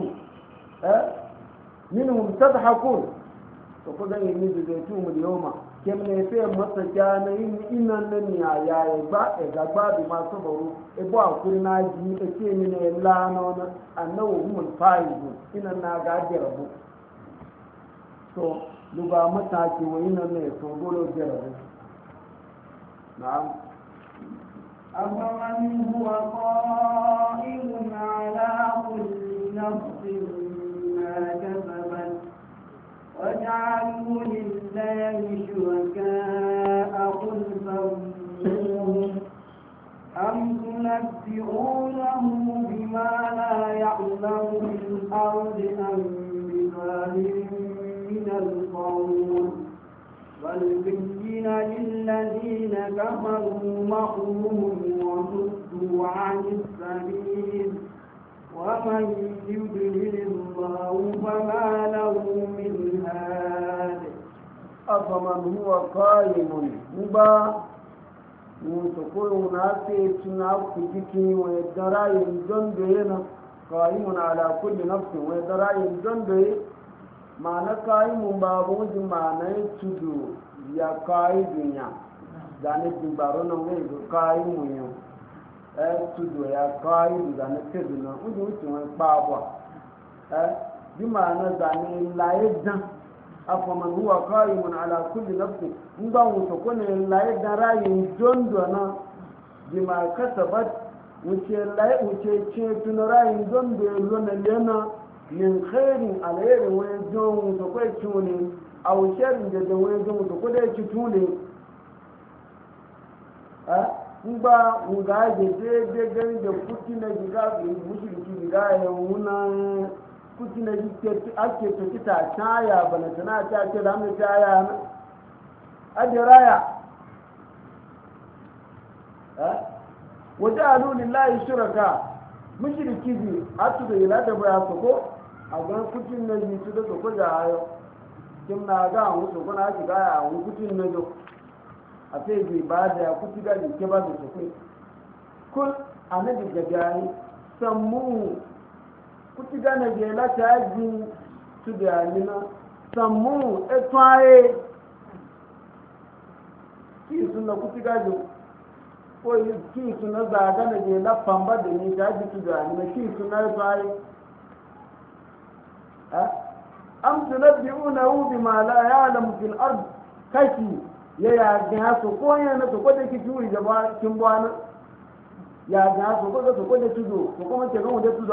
منهم تضحكون سوكو ده يميز زيتوم اليوم kem ne fe masa jana ina nan ya ya ba e gaba bi ma so baro e bo akuri na ji e ke mi ne la no na annahu mun faizu ina na ga jarabu to luga mata ki wa ina ne to golo jarabu na'am أفمن هو قائم على كل نفس ما كسبت وجعلوا لله شركاء قل سموهم أم تنبئونه بما لا يعلم في الأرض أم بظاهر من القول بل زين للذين كفروا مكرهم وصدوا عن السبيل ومن يضلل الله فما له من هاد أفمن هو قائم مبا وتقول ناسي تناف كتكي ويدرى ينزن بينا قائم على كل نفس ويدرى ينزن بي معنى قائم بابوج معنى تدو يا قائد يا زاني تبارون ويدو قائم يا tudu ya kayi da na tedu na uji wuce wani kpabwa bi ma'ana zane laye dan afa man huwa qa'imun ala kulli nafsin in ba wuce ko ne laye dan rayin dondo na bi ma kasabat wuce laye wuce ce tun rayin dondo lona lena min khairin alayhi wa yajun wuce ko tuni aw sharrin da wani don wuce ko da ci tuni ngba nga je gani da kuti na giga mushriki giga ya wuna kuti na jike ake to kita chaya bana tana ta ce da mu chaya na ajraya wajalu lillahi shuraka mushriki bi atu da ila da baya ko a ga kuti na ji su da ko da ayo kin na ga mu to kuna giga ya mu kuti na jo a sai bai ba da kuti da ke ba da su kul annabi da gani sammu kuti da na je la ta ji su da nina sammu etwaye ki sunna kuti da jo ko ki sunna za ga na je la pamba da ni da ji su da nina ki sunna etwaye am tunabbi'unahu bima la ya'lamu fil ard kashi ya ga so ko yana so ko da ki turi da ba kin bwana ya ga so ko da tudo ko kuma ke ga da tudo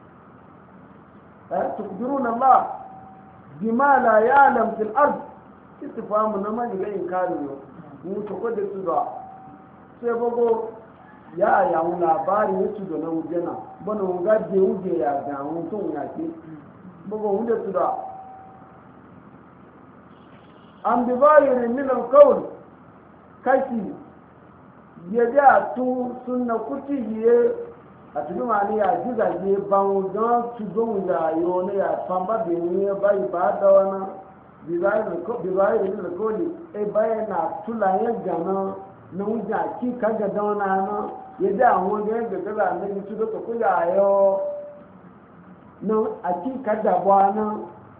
tukbiruna Allah bima la ya'lam fil ard istifamu na mani ga inkari yo mu to ko da su da sai bago ya ya mu labari ne su da na wujena bana mu ga je wuje ya ga mu tun ya ke bago mu da su da an bi bayirin min alqawl kashi ya da tu sunna kuti ye a cikin mani ya ji zage ban don su don ya yo ne ya famba da ne bai ba da wani bibayi da koli e baya na tulayen gana na wuja ki kaga da wani na ya da àwọn ga yadda gaza na yi su da ku ya yo na a ki kaga ba na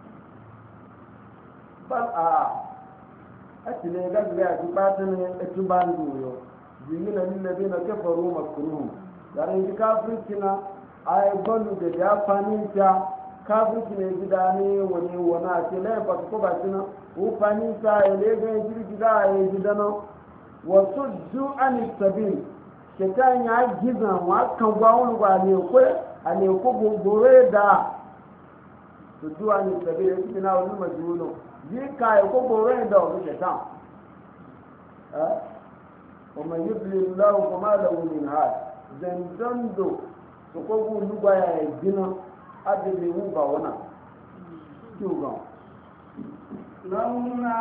ba a tile ga ga ya ba ta ne a tuban doyo zingina lillazina kafaru makruhum yare ji kafirci na a yi banu da ya faninta kafirci ne gida ne wani a ce layin ba ko ba shi na faninta ya lega ya jirgi za a yi gida na wasu ju an sabin shekan ya giza wa kan gwawon gwa ne kwe a ne ko gogore da su ju an sabin ya fi na wani majulo ji ka ya ko gogore da wani shekan ومن يضلل الله فما له من هاد زندندو سكوغو لغايا يجنا أدري وبا ونا شوغا لهم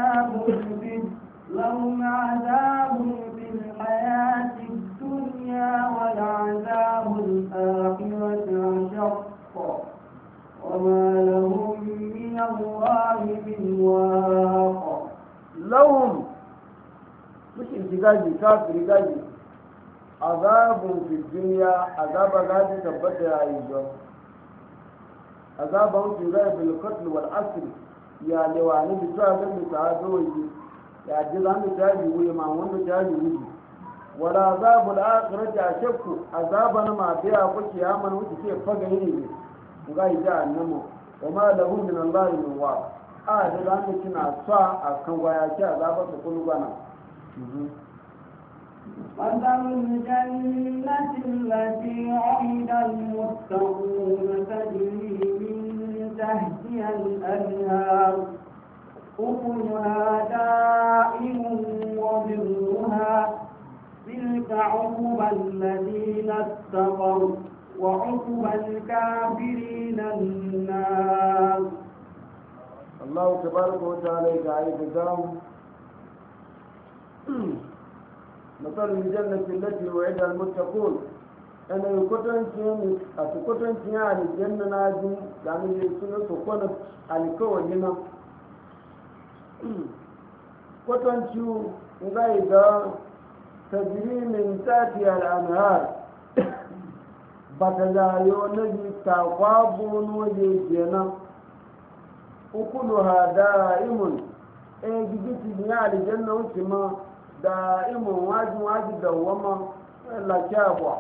عذاب في الحياة الدنيا والعذاب الآخرة أشق وما لهم من الله من واق لهم مش انتقاجي كافر انتقاجي عذاب في الدنيا عذاب غادي تبت يا ايجو عذاب في غير بالقتل والعسر يا لواني بتوع من تعادوي يا جزان تاجي وما وند تاجي وي ولا عذاب الاخره اشك عذابنا ما بيا كوكي يا من وجه كيف فغيني غاي جهنم وما له من الله من واق da zan kina sa akan waya ki azaba su kullu bana مثل الجنة التي وعد المتقون تجري من تحتها الأنهار أكلها دائم وظلها تلك عقبى الذين اتقوا وعقبى الكافرين النار. الله تبارك وتعالى قال مثل الجنة التي وعد المتقون أنا يكتن تياني الجنة ناجي يعني يسنة سكونة الكوة هنا كتن تيو غايدا تجري من تحتها الأنهار بتجايو نجي تقابون وجيجينا أكلها دائم إيه جيجي تياني الجنة وكما da'imun waji dawama la kyabwa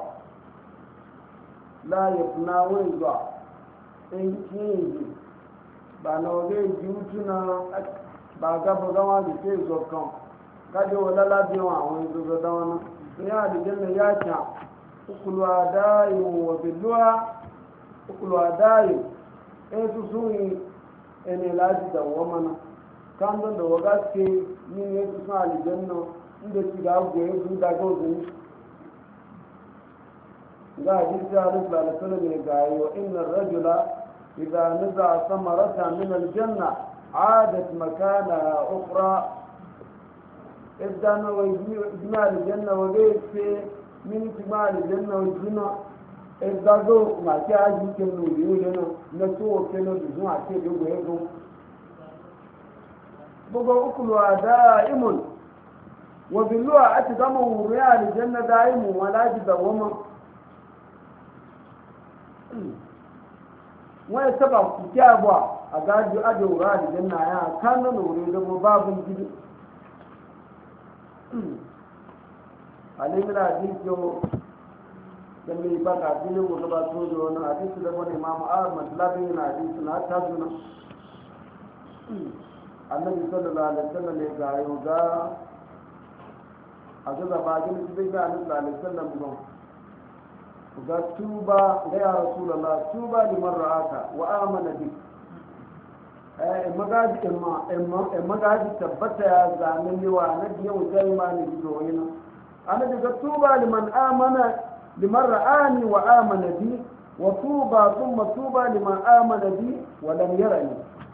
la yafna waiza in kinji ba na wage jutuna ba gaba gama da ke zokan gaje wala labiyan awon zuzo da wani ya da janna ya ta ukulwa da'imun wa billuwa ukulwa da'im su suni ene laji dawama na kan don da waga ke yin yesu sun alijanna inda ci ga goye su da gozin ga hadisi ya rufe da sallallahu alaihi wa inna ar-rajula idha naza'a samarata min al-janna 'adat makanaha ukhra idan wa ijma al-janna wa laysa min ijma al-janna wa jina idago ma ki aji ke no yule na to ke no du ma ke do goye go bugo ukulu da'imun wa billuwa ati gama wuriya aljanna da'imun wala ji dawama wani saba ku kyabwa a gaji aje wura aljanna ya kan nan wuri da babu gidi alimina hadisi da mai baka filin gobe ba so da wani hadisi da wani imamu ahmad labin na hadisi na ta zuna annabi sallallahu alaihi wasallam ya ga yau ga a ga zaba gini su bai ga annabi sallallahu alaihi wasallam ga tuba ga ya rasulullah tuba liman ra'aka wa amana bi magaji tabbata ya zanen yawa na biyan zai ma ne gido yana ana daga tuba liman ra'ani wa amana bi wa tuba thumma tuba liman amana bi wa lam yarani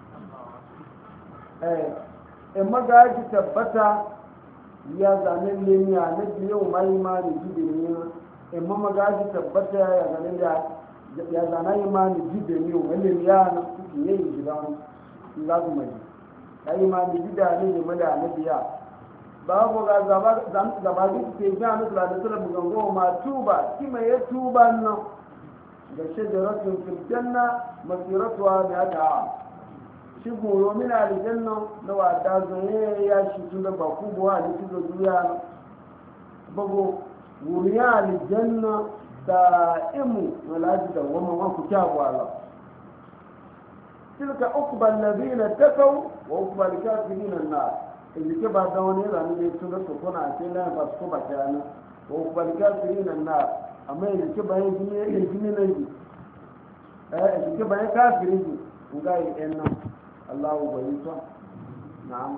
magaji tabbata ya zanen lemiya na biyan mai ma ne gido yana magaji tabbata ya zanen ya zana imani gido ne wani ya na kuke yin gidan za su mai ya imani gida ne game da annabiya babu ga gaba duk ke ga na da sura bugango ma tuba kima ya tuba nan da shajaratun fil janna masiratuha bi hada shi goro min aljanna da wada zoye ya shi tun da ba ku bo ali tudo duniya bago wuriya aljanna da imu walaji da wama ku kyabu Allah tilka uqba alladhina taqaw wa uqba alkafirin an-nar idan ke ba da wani rani ne tun da kuna sai la ba su ba tana wa uqba alkafirin an-nar amma idan ke ba yin ne ne idan ke ba yin kafirin ku ga yin nan Allah ubayita na'am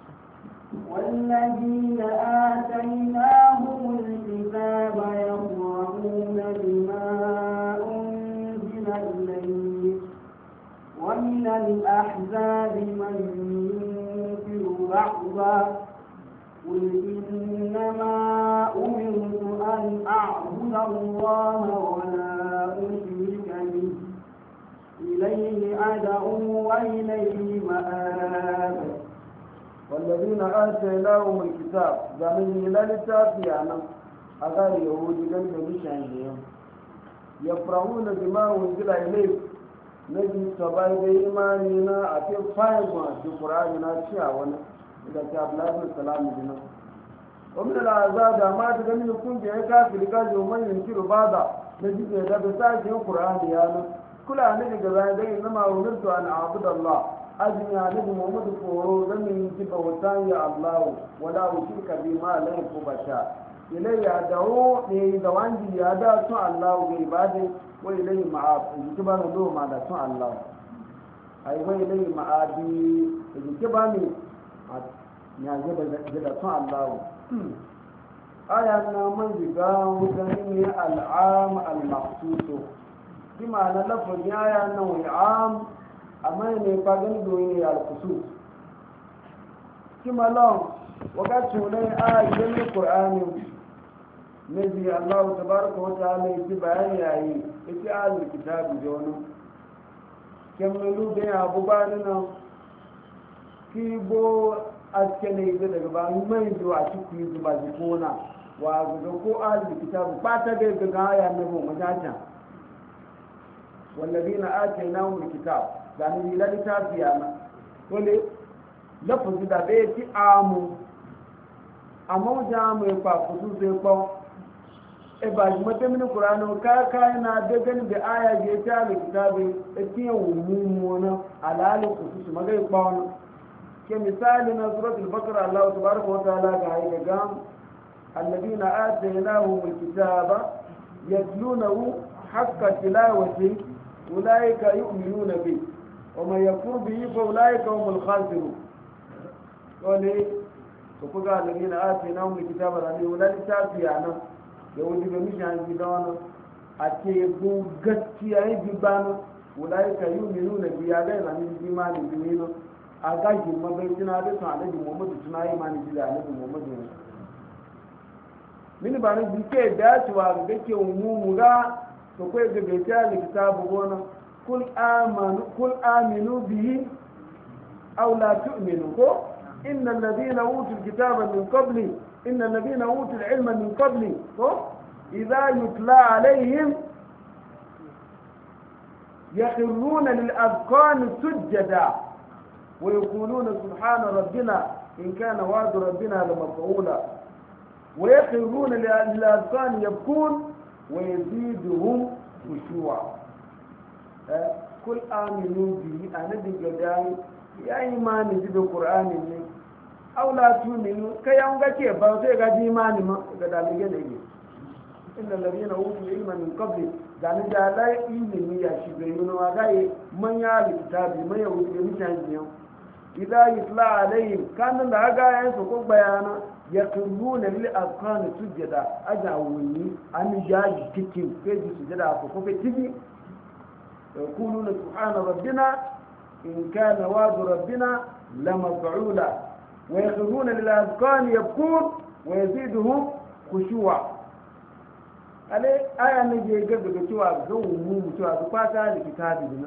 والذين آتيناهم الكتاب يقرؤون بما أنزل إليك ومن الأحزاب من ينكر بعضا قل إنما أمرت أن أعبد الله ولا أشرك به إليه أدعو وإليه مآب والذين آتيناهم الكتاب زمن لا لتافيانا أغار يهود جنب مشاهدين يفرحون بما أنزل إليك نجي سباي بإيماننا أتي فايقوا في قرآننا شيئا إذا كان الله السلام بنا ومن العذاب ما تغني يكون جاء كافر كاجي ومن ينكر بعضا نجي إذا بساجي القرآن يانا كل أهل جزائي إنما أمرت أن أعبد الله أجمع نبي محمد فورو لم يجب وطان يا الله ولا أشرك بما لا يفبشا إليه أدعو لدوان دي يادا سوء الله وعباده وإليه معاب يجب أن ندوه ما دا سوء الله أي وإليه معابي يجب أن يجب جدا سوء الله آية من جدا وزنين العام المخصوص بما نلفظ آية أنه عام amma ne fagen doyi ne al-kusus kima lon wakati ulai a jami qur'ani nabi Allah tabaraka wa ta'ala yi bayani yayi ita al kitabu jono kemelu de abu banana kibo askene da daga ba mai do a cikin zuba jikona wa ga ko al kitabu fata da ga aya na mu majaja والذين آتيناهم الكتاب يعني لا لتافيانا ولي لفظ da bai ti amu amma jamu ya fa kusu sai ko e ba ji mata min qur'ano ka na da gan da aya je ta da kitabi e ti umumu na alali kusu magai ko ke misali na suratul baqara Allah tabaaraka wa ta'ala ga yi daga alladina atainahum alkitaba yatlunahu haqqa tilawati أولئك يؤمنون به ومن يكفر به فأولئك هم الخاسرون ولي وقال الذين آتيناهم الكتاب الذي ولا لتافيانا يودي بمشان جدانا أتيبوا قتيا ببانا أولئك يؤمنون به هذا من الإيمان بمينه أغاجي ما بيتنا بسنا على محمد سنا إيمان جدا على محمد من بان بيكي داتوا بيكي ومومغا to kai ga gaita da kitabu gona kul aminu bihi aw la tu'minu ko innal ladina utul kitaba min qabli innal ladina utul ilma min qabli ko idha yutla alaihim yakhruna lil adqan sujada wa yaquluna subhana rabbina in kana wa'du rabbina lamaf'ula wa yakhruna lil adqan yabkun ويزيدهم خشوعا كل آمنوا به أنا بجدان يا إيمان جد القرآن لي أو لا تؤمنوا كي يوم كيف بس يجد إيمان ما كذا بيجي إن الذين أوتوا العلم من قبل قالوا جاء لا إيمان يا شبيون وقاي من يعرف كتابي ما يقول يمشي idza yutla alaihim kan da ga yan su ko bayana yaquluna lil azqani sujada aja wuni an jaji tikin feji sujada ko fe tigi yaquluna subhana rabbina in kana wa'du rabbina lamaf'ula wa yaquluna lil azqani yabkun wa yaziduhum khushu'a ale aya ne je ga daga cewa ga mu cewa su fata da kitabi din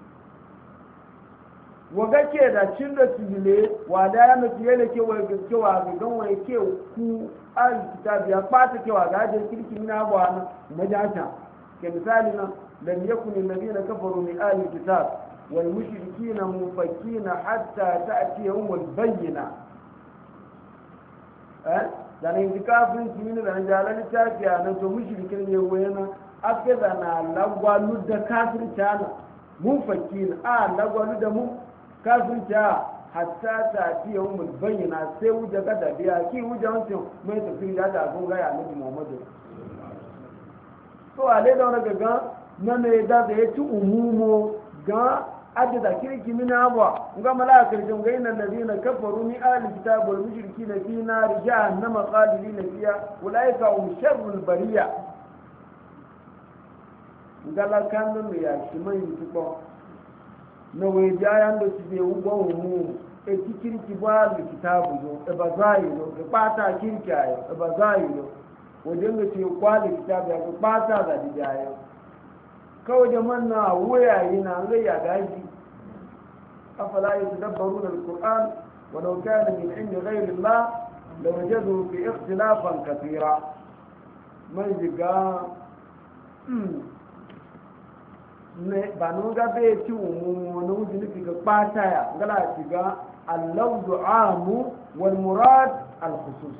waga ke da cin da tibile wa da ya mutu yele ke wa ga cewa ga gan wa ke ku al kitabi ya fata ke wa ga da kirki na ba na majata ke misali na lam yakun alladhina kafaru min ahli kitab wal mushrikina mufakkina hatta ta'tiyahum al bayyina da ne kafin kimi da jalal tafiya na to mushrikin ne wayana ake da na lagwalu da kafin tana mufakkina lagwalu da mu kafin ta hatta ta fiye mu bayyana sai wuce ga da biya ki wuce wancan mai tafi da da gon ga ya nabi Muhammadu to ale da wani gaga na ne da ya ci umumo ga adda kirki min abwa ga malaka jin ga inna ladina kafaru min ahli kitab wal mushrikina fi nar jahannama khalidina fiha ulaika hum sharrul bariya ngala kan no ya shi mai tuko na wai jayan da su bai ugbo mu e kirki ba da kitabu zo e ba zai zo ga pata kirki ayo e ba zai zo wajen da ce kwali kitabu ya ga pata da dijayo kawai da manna waya yana ga ya gaji afala yatadabbaruna alquran walau kana min indi ghayri allah lawajadu fi ikhtilafan kathira mai diga ne ba no ga be ti umu no wuji ni ga pata ya ngala ti ga al-lawdu amu wal murad al-khusus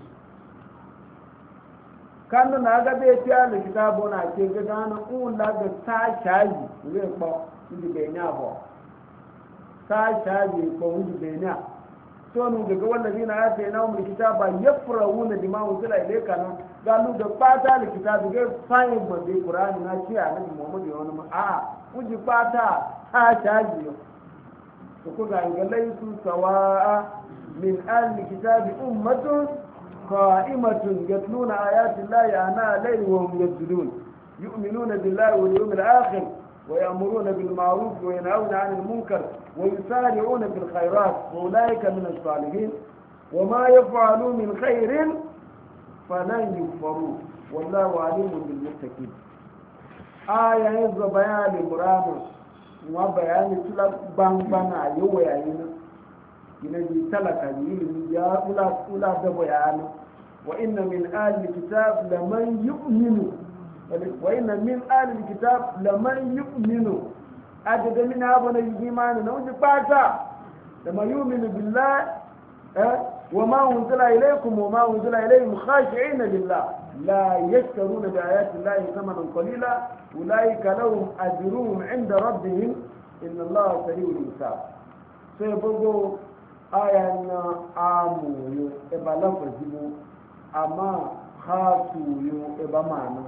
kan na ga be ti al kitabo na ke ga dana un la ga ta shaji ne ko ndi be nya bo ta shaji ko ndi be nya to nu ga wallahi na ya na mu kitaba yafrawuna bima unzila ilayka na galu da pata al kitabu ga fayin ba be qur'ani na ci annabi muhammad ya wani ma kuji fata ta shaji to ku ga laisu sawa'a min ahli kitabi ummatun qa'imatun yatluna ayati llahi ana layli wa hum yasjudun yu'minuna billahi wal yawmil akhir wa ya'muruna bil ma'ruf wa yanhauna 'anil munkar wa yusari'una bil khairat wa ulaika min as-salihin wa ma yaf'alu min khairin falan yukfaru wallahu 'alimun bil muttaqin aya yanzu bayani muramu wa bayani tula bangbana yawa yayin ina ji talaka ilimi ya kula da bayani wa inna min ahli kitab laman yu'minu wa inna min ahli kitab laman yu'minu adada min abana imani na wuce fata laman yu'minu billahi wa ma unzila ilaykum wa ma unzila ilayhim khashi'ina lillah لا يشترون بآيات الله ثمنا قليلا أولئك لهم أجرهم عند ربهم إن الله سريع الحساب سيبقوا آية آمو يو إبا لفظه أما خاصو يو إبا معنى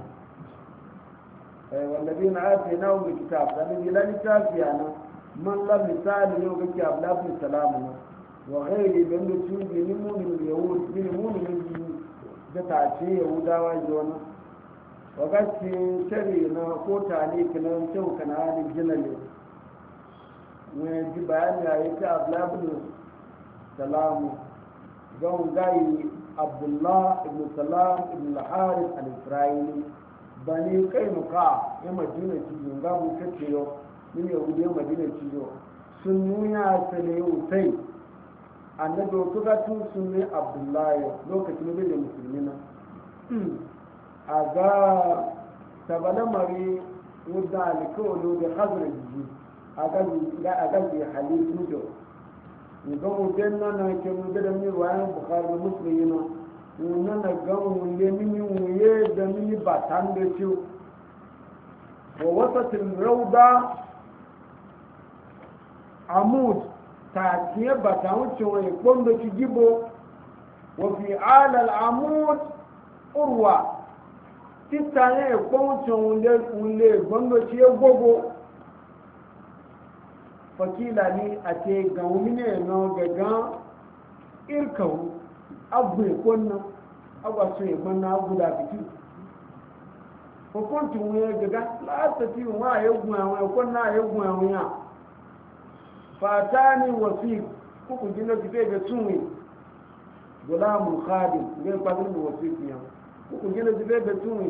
والذين آتيناهم الكتاب الذي لا لتافيانا من لم مثال يو كتاب لا في سلامنا وغير بأن تشوفي من اليهود من da ta ce yahudawa ji wani wakacin shari na kota ne kinan kyau kana halin gina ne wani ji bayani a yi ta ablabin salamu don gayi abdullah ibn salam ibn al-haris al-isra'ili bani kai nuka ya madina cijo ga mu kace yau min yahudiyar madina cijo sun nuna ta ne wutai annabi wato ga tun sun ne abdullahi lokacin da musulmi na a ga tabala mari wadda alikawalo da hazara jiji a ga zai halittu da ga wajen nan ke mu da mi wayan bukhari da musulmi na wannan na ga mu le mini wuye da mini batan da ciwo wa wasatil rawda amud تاتيه بتاوچ وي كوندو تجيبو وفي على العمود اروى تتانيه كوندو ولي كوندو تيه غوغو fakila ni a ce ga wumine na gaga irkawu abu ya kwanna agwa so ya kwanna abu da fiti hukuncin wuya gaga lasati wa ya gwa ya kwanna ya gwa ya fata ni wasi kuku gina ki fe ga tunwe gulamu khadim ne kwatin da wasi kiyan kuku gina ki fe ga tunwe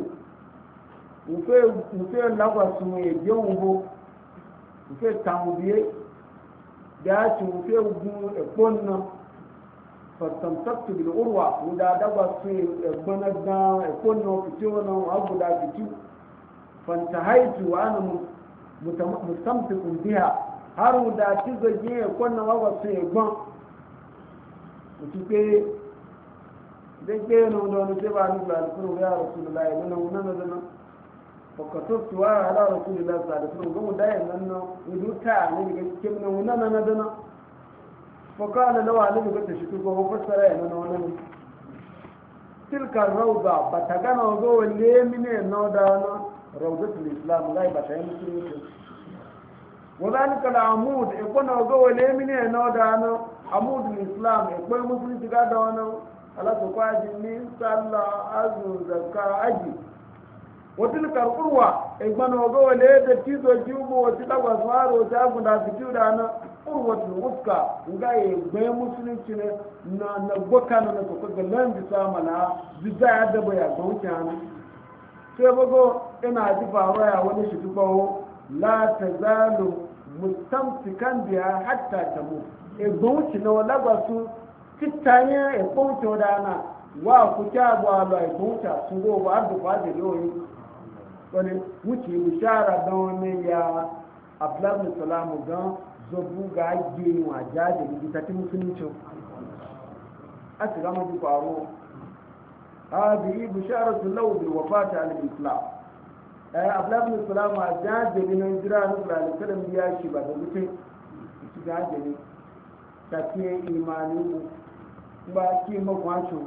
mu fe lagwa sunwe yongo mu fe tambiye da ci mu fe gu e konna fastamtaktu bil urwa da dagwa su e gbana da e konna fitiyo na abu da fitiyo fantahaitu wa ana mustamtikun biha har da ci zage ya kwanna wawa su ya gbọn mutu pe zai ke yana wanda wani sai ba ni da alfuru ya rasulullahi nuna wuna na zana fakato tuwa ala rasulullahi sa da sunu gamu da yan nan wudu ta ne daga cikin nan wuna na zana fakala lawa ne daga ta shi ko fassara ya nan wannan tilka rawda batagana go wale mine no da na rawdatul islam gai batayin musulunci وذلك العمود يكون هو لمن نودانو عمود الاسلام يكون مسلم تغادانو على تقواجي من صلى ازو زكاه اجي وتلك القروه يكون هو لده تيزو جوبو وتلقى سوارو تاغو دا فيتودانا قروه الوسكا ngai be musulunci ne na goka na to ko galan bi samana bizaya da baya goncan sai bago ina ji faruwa wani shi tuko la tazalu mustamsikan biya hatta tamu e gonci na wala ba su titanya e gonci dana wa ku ta ba ba e gonci su go ba da fa da yoyi wani wuce bishara da wani ya abdullahi salamu gan zobu ga ajiye wa jaje da ta musulunci a tsira mu ji faro hadi bisharatu law bil wafati al islam abdullahi salamu a jaje ne jira na sallallahu alaihi ya shi ba da mutum shi jaje ne ta ke imani ba ki makwacho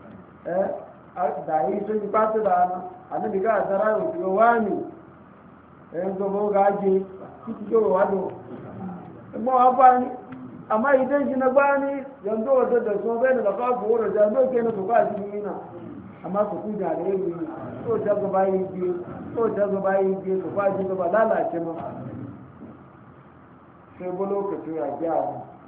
da yi sun ba ta da annabi ga zara yau ga wani gobo gaje kiki go wado mo abani amma idan shi na bani yanzu wata da so bai da ka ko da jando ke na to ba shi ina amma su ku da ne to da ga bai ji to da ga bai ji to ba ji ba lalace ma sai bo lokaci ya gyara